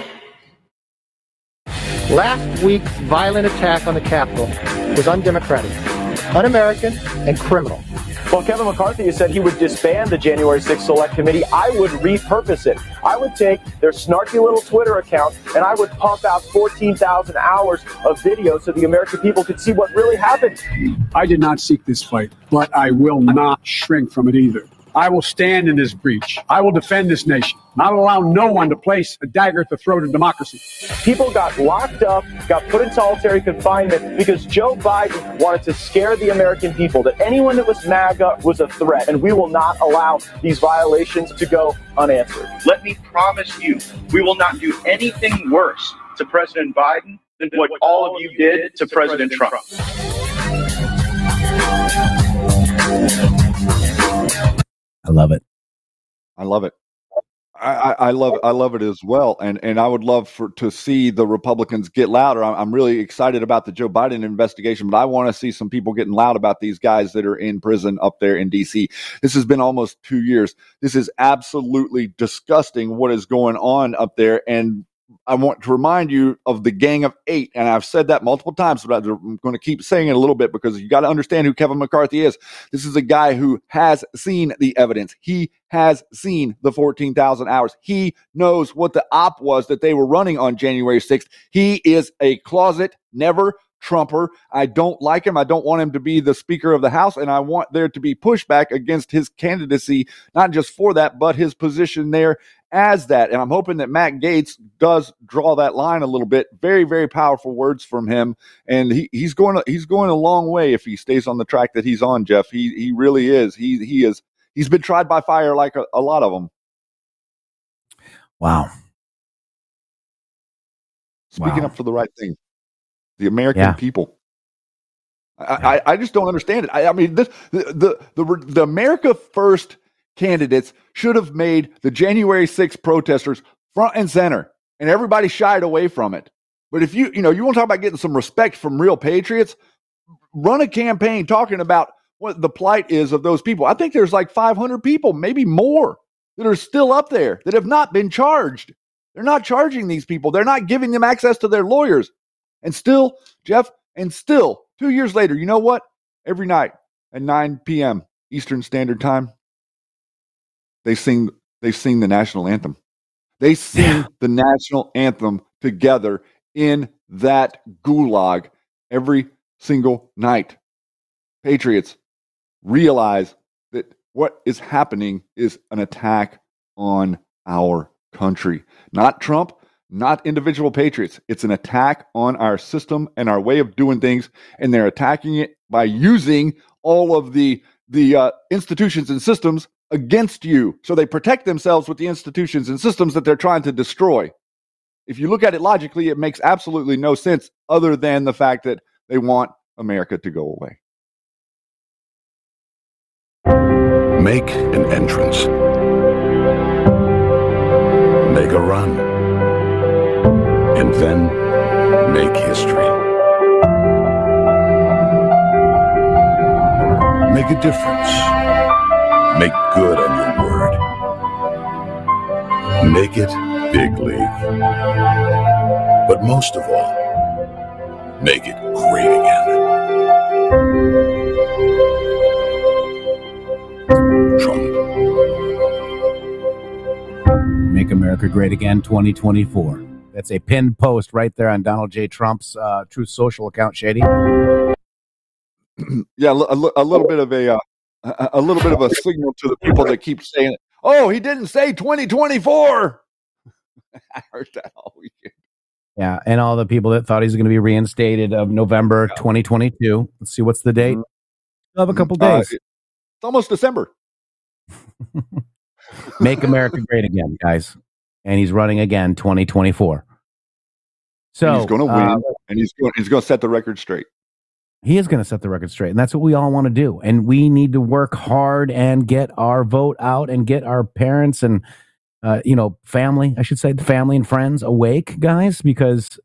Last week's violent attack on the Capitol was undemocratic, un-American, and criminal. Well, Kevin McCarthy has said he would disband the January 6th Select Committee. I would repurpose it. I would take their snarky little Twitter account and I would pump out 14,000 hours of video so the American people could see what really happened. I did not seek this fight, but I will not shrink from it either. I will stand in this breach. I will defend this nation, not allow no one to place a dagger at the throat of democracy. People got locked up, got put in solitary confinement because Joe Biden wanted to scare the American people that anyone that was MAGA was a threat, and we will not allow these violations to go unanswered. Let me promise you, we will not do anything worse to President Biden than what all of you did to President Trump. I love it. I love it. I love it as well, and I would love to see the Republicans get louder. I'm really excited about the Joe Biden investigation, but I want to see some people getting loud about these guys that are in prison up there in D.C. This has been almost 2 years. This is absolutely disgusting what is going on up there, and I want to remind you of the Gang of Eight, and I've said that multiple times, but I'm going to keep saying it a little bit because you got to understand who Kevin McCarthy is. This is a guy who has seen the evidence. He has seen the 14,000 hours. He knows what the op was that they were running on January 6th. He is a closet never Trumper. I don't like him. I don't want him to be the Speaker of the House, and I want there to be pushback against his candidacy, not just for that, but his position there as that. And I'm hoping that Matt Gaetz does draw that line a little bit. Very, very powerful words from him, and he's going a long way if he stays on the track that he's on, Jeff. He really is. He's been tried by fire like a lot of them. Wow. Speaking up for the right thing. The American people. I just don't understand it. I mean, the America First candidates should have made the January 6th protesters front and center, and everybody shied away from it. But if you want to talk about getting some respect from real patriots, run a campaign talking about what the plight is of those people. I think there's like 500 people, maybe more, that are still up there that have not been charged. They're not charging these people. They're not giving them access to their lawyers. And still, Jeff, 2 years later, you know what? Every night at 9 p.m. Eastern Standard Time, they sing the national anthem. They sing the national anthem together in that gulag every single night. Patriots, realize that what is happening is an attack on our country. Not Trump, not individual patriots. It's an attack on our system and our way of doing things, and they're attacking it by using all of the institutions and systems against you. So they protect themselves with the institutions and systems that they're trying to destroy. If you look at it logically, it makes absolutely no sense other than the fact that they want America to go away. Make an entrance. Make a run. And then make history. Make a difference. Make good on your word. Make it big league. But most of all, make it great again. Trump. Make America Great Again 2024. That's a pinned post right there on Donald J. Trump's Truth Social account, Shady. Yeah, a little bit of a signal to the people that keep saying, "Oh, he didn't say 2024." I heard that all weekend. Yeah, and all the people that thought he's going to be reinstated of November 2022. Let's see, what's the date? We'll have a couple days. It's almost December. Make America Great Again, guys. And he's running again 2024. So and he's going to win, and he's going to set the record straight. He is going to set the record straight, and that's what we all want to do. And we need to work hard and get our vote out and get our parents and family, I should say, the family and friends awake, guys, because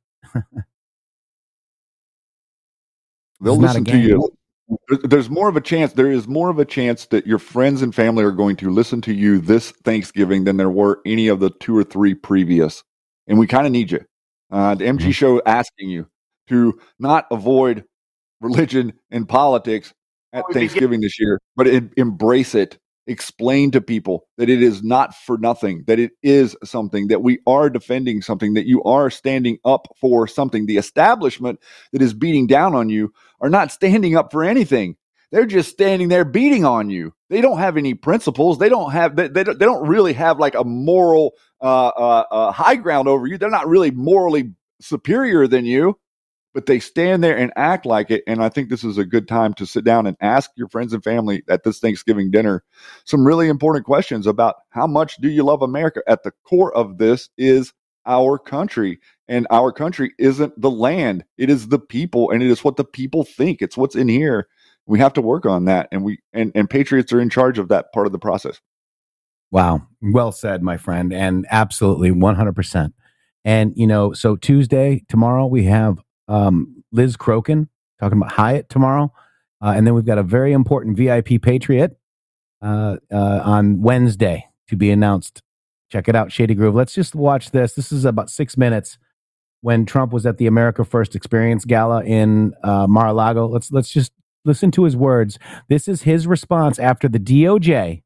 they'll listen to you. There's more of a chance. There is more of a chance that your friends and family are going to listen to you this Thanksgiving than there were any of the 2 or 3 previous. And we kind of need you. The MG Show asking you to not avoid religion and politics at Thanksgiving this year, but embrace it. Explain to people that it is not for nothing, that it is something, that we are defending something, that you are standing up for something. The establishment that is beating down on you are not standing up for anything. They're just standing there beating on you. They don't have any principles. They don't really have like a moral high ground over you. They're not really morally superior than you. But they stand there and act like it. And I think this is a good time to sit down and ask your friends and family at this Thanksgiving dinner some really important questions about how much do you love America? At the core of this is our country. And our country isn't the land. It is the people, and it is what the people think. It's what's in here. We have to work on that. And Patriots are in charge of that part of the process. Wow. Well said, my friend. And absolutely 100%. And, so Tuesday, tomorrow, we have Liz Crokin talking about Hyatt tomorrow. And then we've got a very important VIP Patriot on Wednesday to be announced. Check it out, Shady Groove. Let's just watch this. This is about 6 minutes when Trump was at the America First Experience Gala in Mar-a-Lago. Let's just listen to his words. This is his response after the DOJ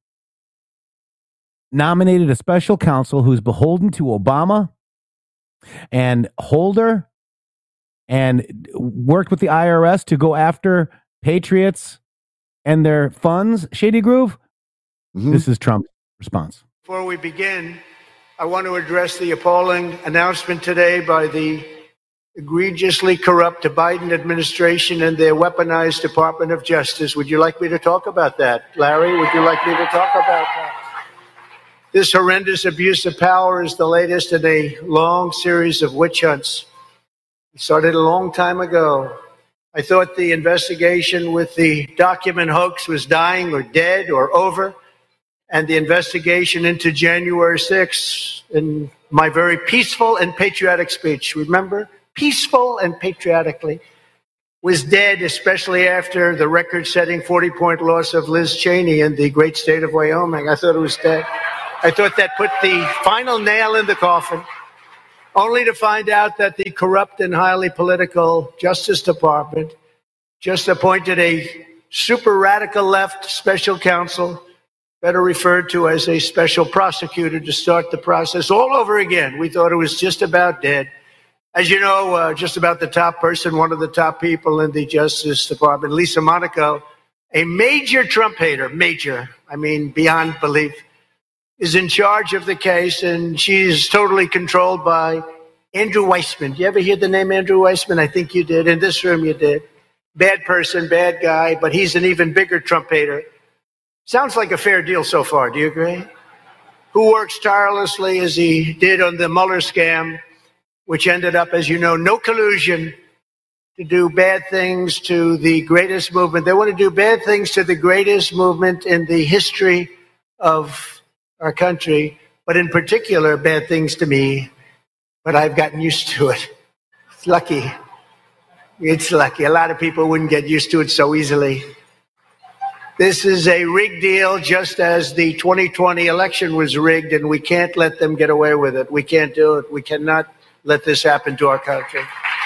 nominated a special counsel who's beholden to Obama and Holder and worked with the IRS to go after patriots and their funds. Shady Groove? Mm-hmm. This is Trump's response. Before we begin, I want to address the appalling announcement today by the egregiously corrupt Biden administration and their weaponized Department of Justice. Would you like me to talk about that? Larry, would you like me to talk about that? This horrendous abuse of power is the latest in a long series of witch hunts. It started a long time ago. I thought the investigation with the document hoax was dying or dead or over. And the investigation into January 6th in my very peaceful and patriotic speech, remember, peaceful and patriotically, was dead, especially after the record-setting 40-point loss of Liz Cheney in the great state of Wyoming. I thought it was dead. I thought that put the final nail in the coffin, only to find out that the corrupt and highly political Justice Department just appointed a super radical left special counsel, better referred to as a special prosecutor, to start the process all over again. We thought it was just about dead. As you know, just about the top person, one of the top people in the Justice Department, Lisa Monaco, a major Trump hater, beyond belief, is in charge of the case, and she's totally controlled by Andrew Weissman. You ever hear the name Andrew Weissman? I think you did. In this room, you did. Bad person, bad guy, but he's an even bigger Trump hater. Sounds like a fair deal so far. Do you agree? Who works tirelessly as he did on the Mueller scam, which ended up, as you know, no collusion, to do bad things to the greatest movement. They want to do bad things to the greatest movement in the history of our country, but in particular, bad things to me. But I've gotten used to it. It's lucky. It's lucky. A lot of people wouldn't get used to it so easily. This is a rigged deal, just as the 2020 election was rigged, and we can't let them get away with it. We can't do it. We cannot let this happen to our country.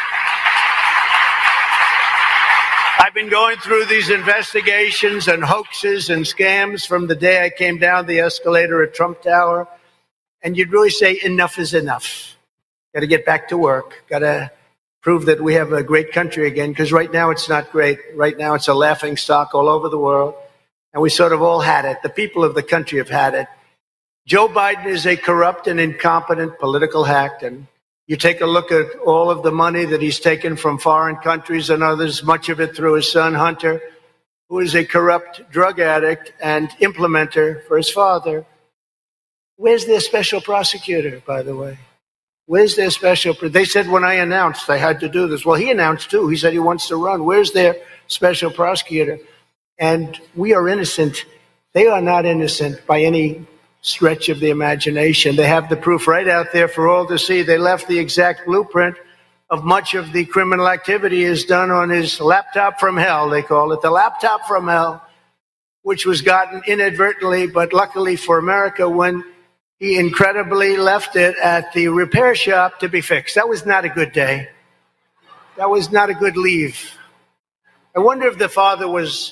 I've been going through these investigations and hoaxes and scams from the day I came down the escalator at Trump Tower, and you'd really say enough is enough. Got to get back to work. Got to prove that we have a great country again, because right now it's not great. Right now it's a laughing stock all over the world, and we sort of all had it. The people of the country have had it. Joe Biden is a corrupt and incompetent political hack, and you take a look at all of the money that he's taken from foreign countries and others, much of it through his son, Hunter, who is a corrupt drug addict and implementer for his father. Where's their special prosecutor, by the way? Where's their special? They said when I announced I had to do this. Well, he announced too. He said he wants to run. Where's their special prosecutor? And we are innocent. They are not innocent by any stretch of the imagination. They have the proof right out there for all to see. They left the exact blueprint of much of the criminal activity is done on his laptop from hell, they call it, the laptop from hell, which was gotten inadvertently, but luckily for America, when he incredibly left it at the repair shop to be fixed. That was not a good day. That was not a good leave. I wonder if the father was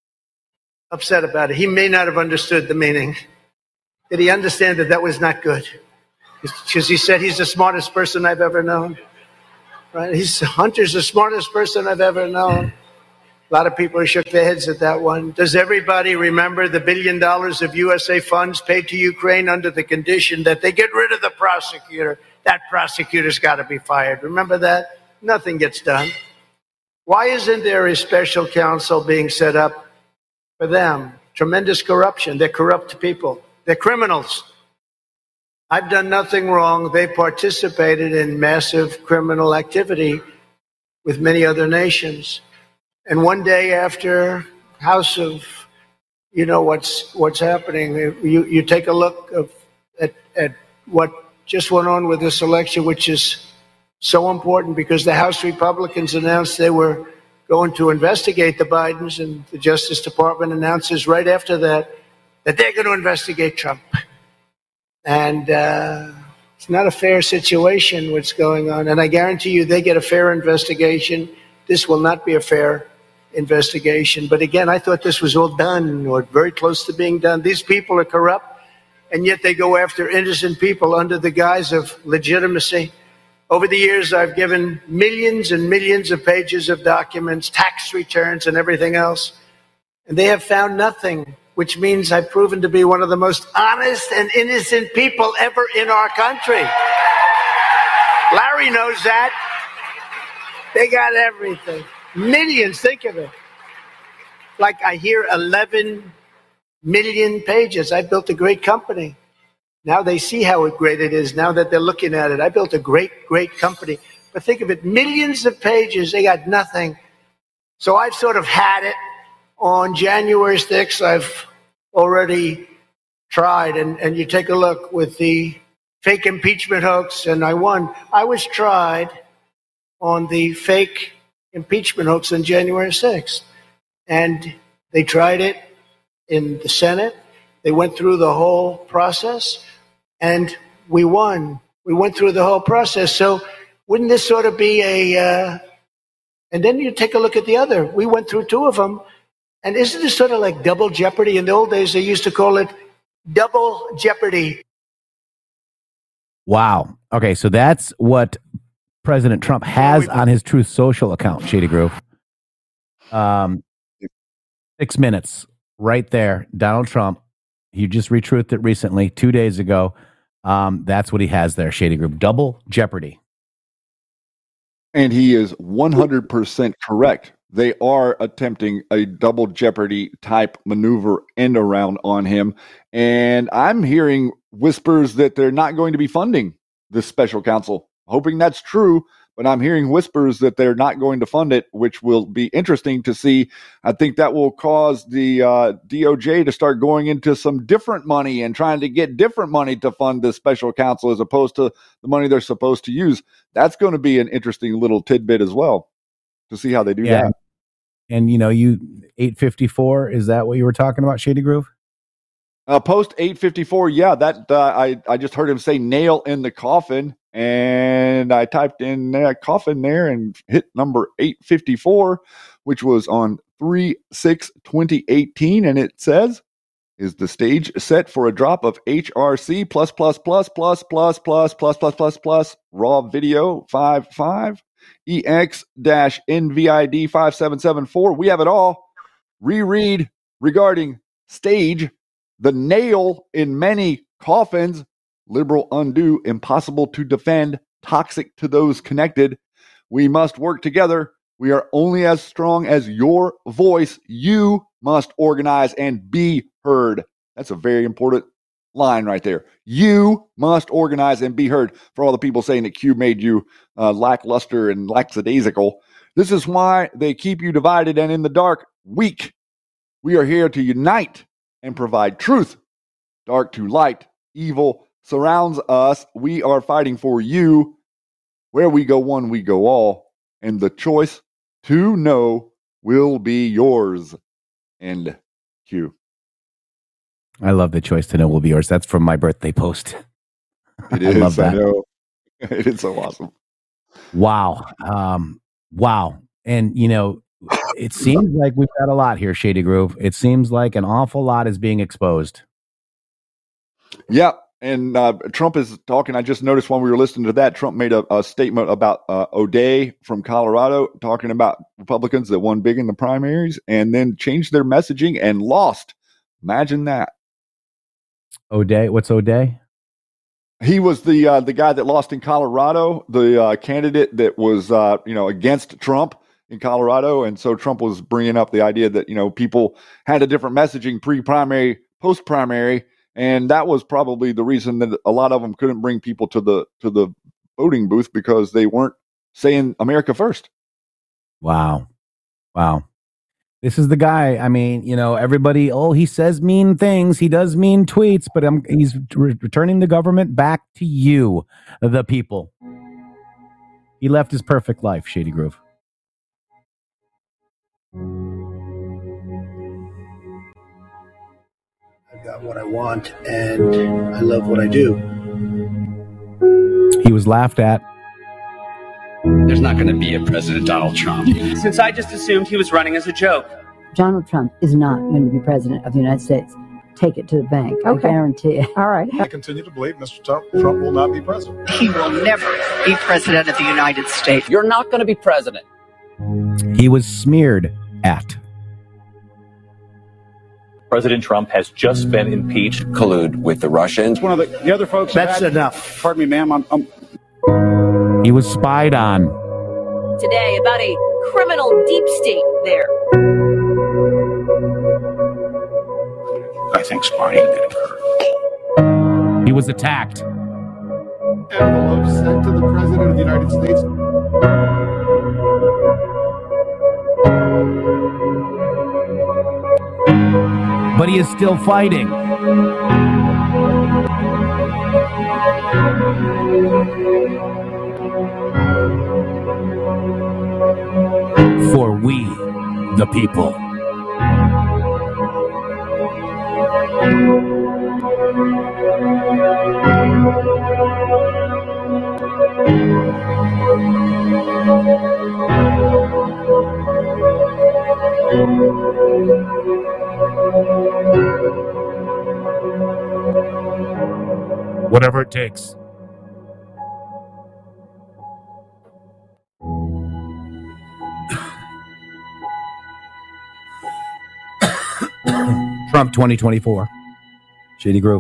upset about it. He may not have understood the meaning. Did he understand that that was not good? Because he said he's the smartest person I've ever known. Right? Hunter's the smartest person I've ever known. A lot of people shook their heads at that one. Does everybody remember the $1 billion of USA funds paid to Ukraine under the condition that they get rid of the prosecutor? That prosecutor's got to be fired. Remember that? Nothing gets done. Why isn't there a special counsel being set up for them? Tremendous corruption. They're corrupt people. They're criminals. I've done nothing wrong. They participated in massive criminal activity with many other nations. And one day after House of, you know what's happening, you take a look at what just went on with this election, which is so important because the House Republicans announced they were going to investigate the Bidens, and the Justice Department announces right after that they're going to investigate Trump. And it's not a fair situation what's going on. And I guarantee you they get a fair investigation. This will not be a fair investigation. But again, I thought this was all done or very close to being done. These people are corrupt, and yet they go after innocent people under the guise of legitimacy. Over the years, I've given millions and millions of pages of documents, tax returns, and everything else. And they have found nothing, which means I've proven to be one of the most honest and innocent people ever in our country. Larry knows that. They got everything. Millions, think of it. Like I hear 11 million pages. I built a great company. Now they see how great it is, now that they're looking at it. I built a great, great company. But think of it, millions of pages, they got nothing. So I've sort of had it. On January 6th, I've already tried, and you take a look with the fake impeachment hoax, and I won. I was tried on the fake impeachment hoax on January 6th, and they tried it in the Senate. They went through the whole process, and we won. We went through the whole process. So wouldn't this sort of be and then you take a look at the other. We went through two of them, And isn't it sort of like double jeopardy? In the old days, they used to call it double jeopardy. Wow. Okay, so that's what President Trump has on his Truth Social account, Shady Groove. 6 minutes right there. Donald Trump, he just retruthed it recently, 2 days ago. That's what he has there, Shady Groove. Double jeopardy. And he is 100% correct. They are attempting a double jeopardy type maneuver end around on him. And I'm hearing whispers that they're not going to be funding this special counsel. Hoping that's true, but I'm hearing whispers that they're not going to fund it, which will be interesting to see. I think that will cause the DOJ to start going into some different money and trying to get different money to fund this special counsel as opposed to the money they're supposed to use. That's going to be an interesting little tidbit as well to see how they do that. And, you 854, is that what you were talking about, Shady Groove? Post 854, yeah, that I just heard him say nail in the coffin, and I typed in that coffin there and hit number 854, which was on 3/6/2018, and it says, is the stage set for a drop of HRC ++++++++++ raw video 55 EX-NVID 5774. We have it all. Reread regarding stage. The nail in many coffins, liberal undo, impossible to defend, toxic to those connected. We must work together. We are only as strong as your voice. You must organize and be heard. That's a very important line right there. You must organize and be heard. For all the people saying that Q made you lackluster and lackadaisical, this is why they keep you divided and in the dark, weak. We are here to unite and provide truth. Dark to light, evil surrounds us. We are fighting for you. Where we go one, we go all. And the choice to know will be yours. End Q. I love the choice to know will be yours. That's from my birthday post. It is. I love that. I know. It is so awesome. Wow. Wow. And, it seems like we've got a lot here, Shady Groove. It seems like an awful lot is being exposed. Yeah. And Trump is talking. I just noticed when we were listening to that, Trump made a statement about O'Day from Colorado, talking about Republicans that won big in the primaries and then changed their messaging and lost. Imagine that. O'Day? What's O'Day? He was the guy that lost in Colorado, the candidate that was against Trump in Colorado, and so Trump was bringing up the idea that people had a different messaging pre-primary, post-primary, and that was probably the reason that a lot of them couldn't bring people to the voting booth because they weren't saying America first. Wow. This is the guy. I mean, everybody, he says mean things. He does mean tweets, but he's returning the government back to you, the people. He left his perfect life, Shady Groove. I've got what I want, and I love what I do. He was laughed at. There's not going to be a President Donald Trump. Since I just assumed he was running as a joke. Donald Trump is not going to be president of the United States. Take it to the bank. Okay. I guarantee it. All right. I continue to believe Mr. Trump will not be president. He will never be president of the United States. You're not going to be president. He was smeared at. President Trump has just been impeached. Collude with the Russians. One of the other folks. That's enough. Pardon me, ma'am. He was spied on. Today about a criminal deep state there. I think spying did occur. He was attacked. Envelope sent to the President of the United States. But he is still fighting. For we, the people. Whatever it takes. Trump 2024. Shady Groove.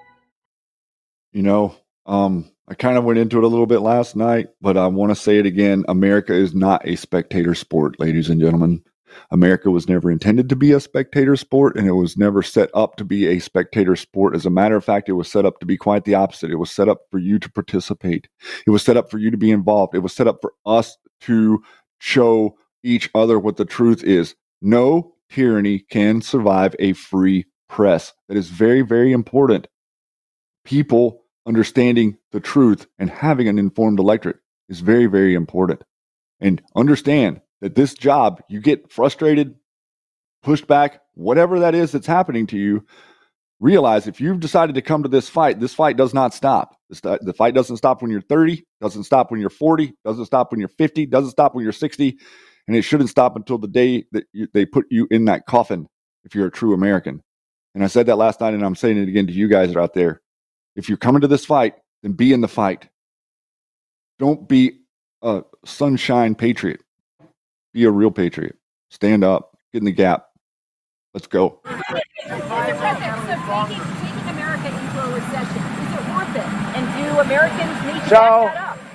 You know, I kind of went into it a little bit last night, but I want to say it again. America is not a spectator sport, ladies and gentlemen. America was never intended to be a spectator sport, and it was never set up to be a spectator sport. As a matter of fact, it was set up to be quite the opposite. It was set up for you to participate. It was set up for you to be involved. It was set up for us to show each other what the truth is. No tyranny can survive a free press. That is very, very important. People understanding the truth and having an informed electorate is very, very important. And understand that this job, you get frustrated, pushed back, whatever that is that's happening to you, realize if you've decided to come to this fight does not stop. The fight doesn't stop when you're 30, doesn't stop when you're 40, doesn't stop when you're 50, doesn't stop when you're 60, and it shouldn't stop until the day that they put you in that coffin if you're a true American. And I said that last night, and I'm saying it again to you guys that are out there. If you're coming to this fight, then be in the fight. Don't be a sunshine patriot. Be a real patriot. Stand up. Get in the gap. Let's go. Mr. President, so taking America into a recession, is it worth it? And do Americans need to back that up?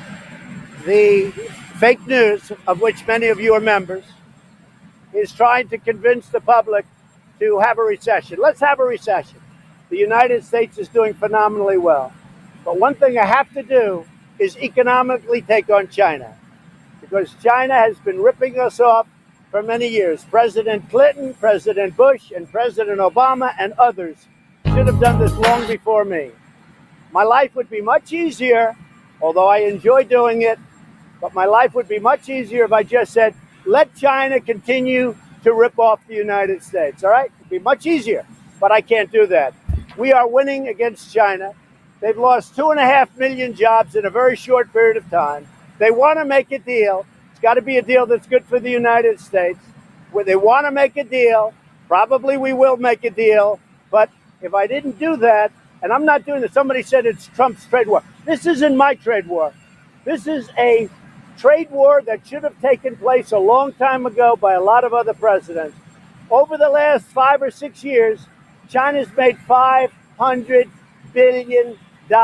The fake news, of which many of you are members, is trying to convince the public to have a recession. Let's have a recession. The United States is doing phenomenally well. But one thing I have to do is economically take on China, because China has been ripping us off for many years. President Clinton, President Bush, and President Obama and others should have done this long before me. My life would be much easier, although I enjoy doing it, but my life would be much easier if I just said, let China continue to rip off the United States, all right? It'd be much easier, but I can't do that. We are winning against China. They've lost 2.5 million jobs in a very short period of time. They want to make a deal. It's got to be a deal that's good for the United States. Where they want to make a deal, probably we will make a deal. But if I didn't do that, and I'm not doing this, somebody said it's Trump's trade war. This isn't my trade war. This is a trade war that should have taken place a long time ago by a lot of other presidents. Over the last 5 or 6 years, China's made $500 billion.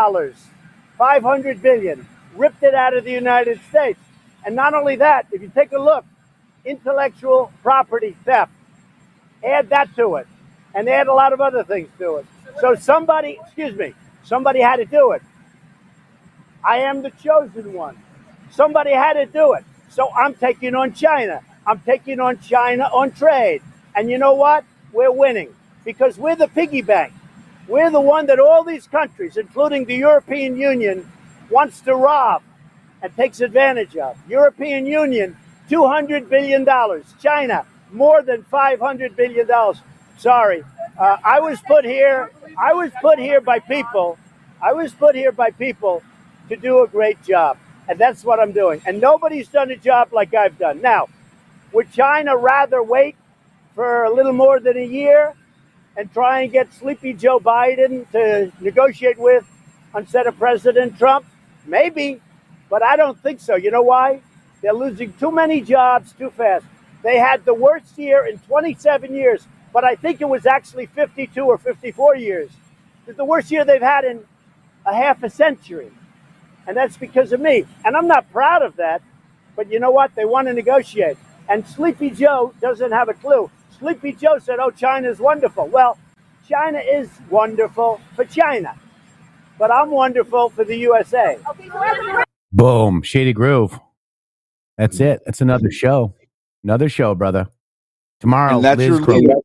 $500 billion. Ripped it out of the United States. And not only that, if you take a look, intellectual property theft, add that to it, and add a lot of other things to it. So somebody had to do it. I am the chosen one. Somebody had to do it. So I'm taking on China. I'm taking on China on trade. And you know what? We're winning because we're the piggy bank. We're the one that all these countries, including the European Union, wants to rob and takes advantage of. European Union, $200 billion. China, more than $500 billion. Sorry. I was put here by people. I was put here by people to do a great job. And that's what I'm doing. And nobody's done a job like I've done. Now, would China rather wait for a little more than a year and try and get sleepy Joe Biden to negotiate with instead of President Trump? Maybe, but I don't think so. You know why? They're losing too many jobs too fast. They had the worst year in 27 years, but I think it was actually 52 or 54 years. It's the worst year they've had in a half a century. And that's because of me. And I'm not proud of that, but you know what? They want to negotiate. And Sleepy Joe doesn't have a clue. Sleepy Joe said, oh, China's wonderful. Well, China is wonderful for China, but I'm wonderful for the USA. Boom. Shady Groove. That's it. That's another show. Another show, brother. Tomorrow, Liz Crokin.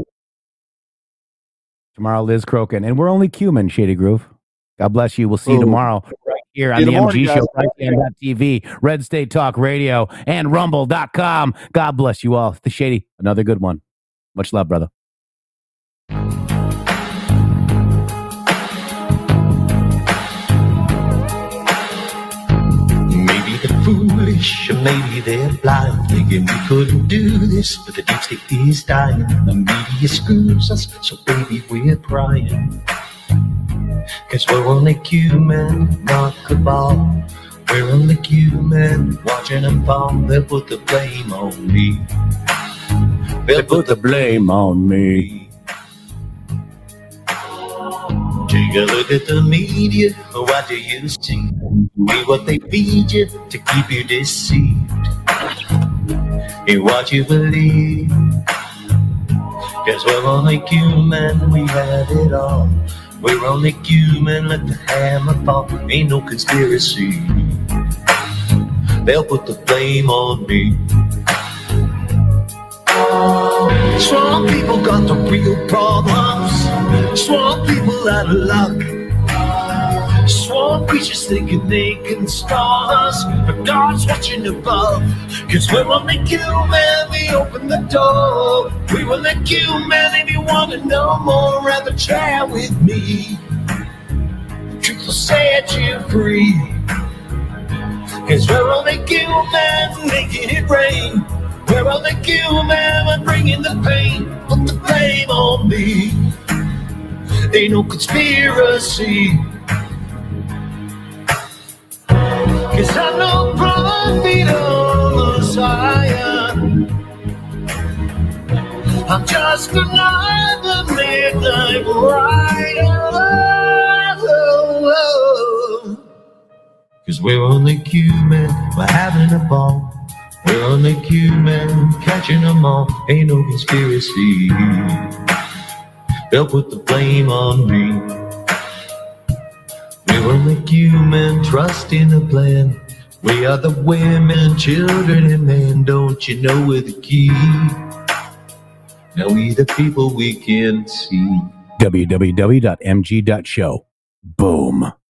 Tomorrow, Liz Crokin. And we're only cumin, Shady Groove. God bless you. We'll see you tomorrow right here on the MG Show, RightStand.tv, Red State Talk Radio, and Rumble.com. God bless you all. The Shady, another good one. Much love, brother. Maybe the foolish maybe they're blind, thinking we couldn't do this, but the deep state is dying. The media screws us, so baby, we're crying. 'Cause we're only human, not cabal. We're only human, watching them fall. They'll put the blame on me. They'll put the blame on me. Take a look at the media. What do you see? Be what they feed you to keep you deceived. In what you believe. 'Cause we're only human, we have it all. We're only human, let the hammer fall. Ain't no conspiracy. They'll put the blame on me. Swamp people got the real problems. Swamp people out of luck. Swamp creatures thinking they can stall us, but God's watching above. 'Cause we're only human, we open the door. We're only human, if you want to know more, rather chat with me. The truth will set you free. 'Cause we're only human, making it rain. We're only human, we're bringing the pain. Put the blame on me. Ain't no conspiracy. 'Cause I'm no prophet or Messiah. I'm just another midnight rider. 'Cause we're only human, we're having a ball. We're only human, catching them all. Ain't no conspiracy. They'll put the blame on me. We're only human, trust in the plan. We are the women, children, and men. Don't you know we're the key? Now we the people we can see. www.mg.show. Boom.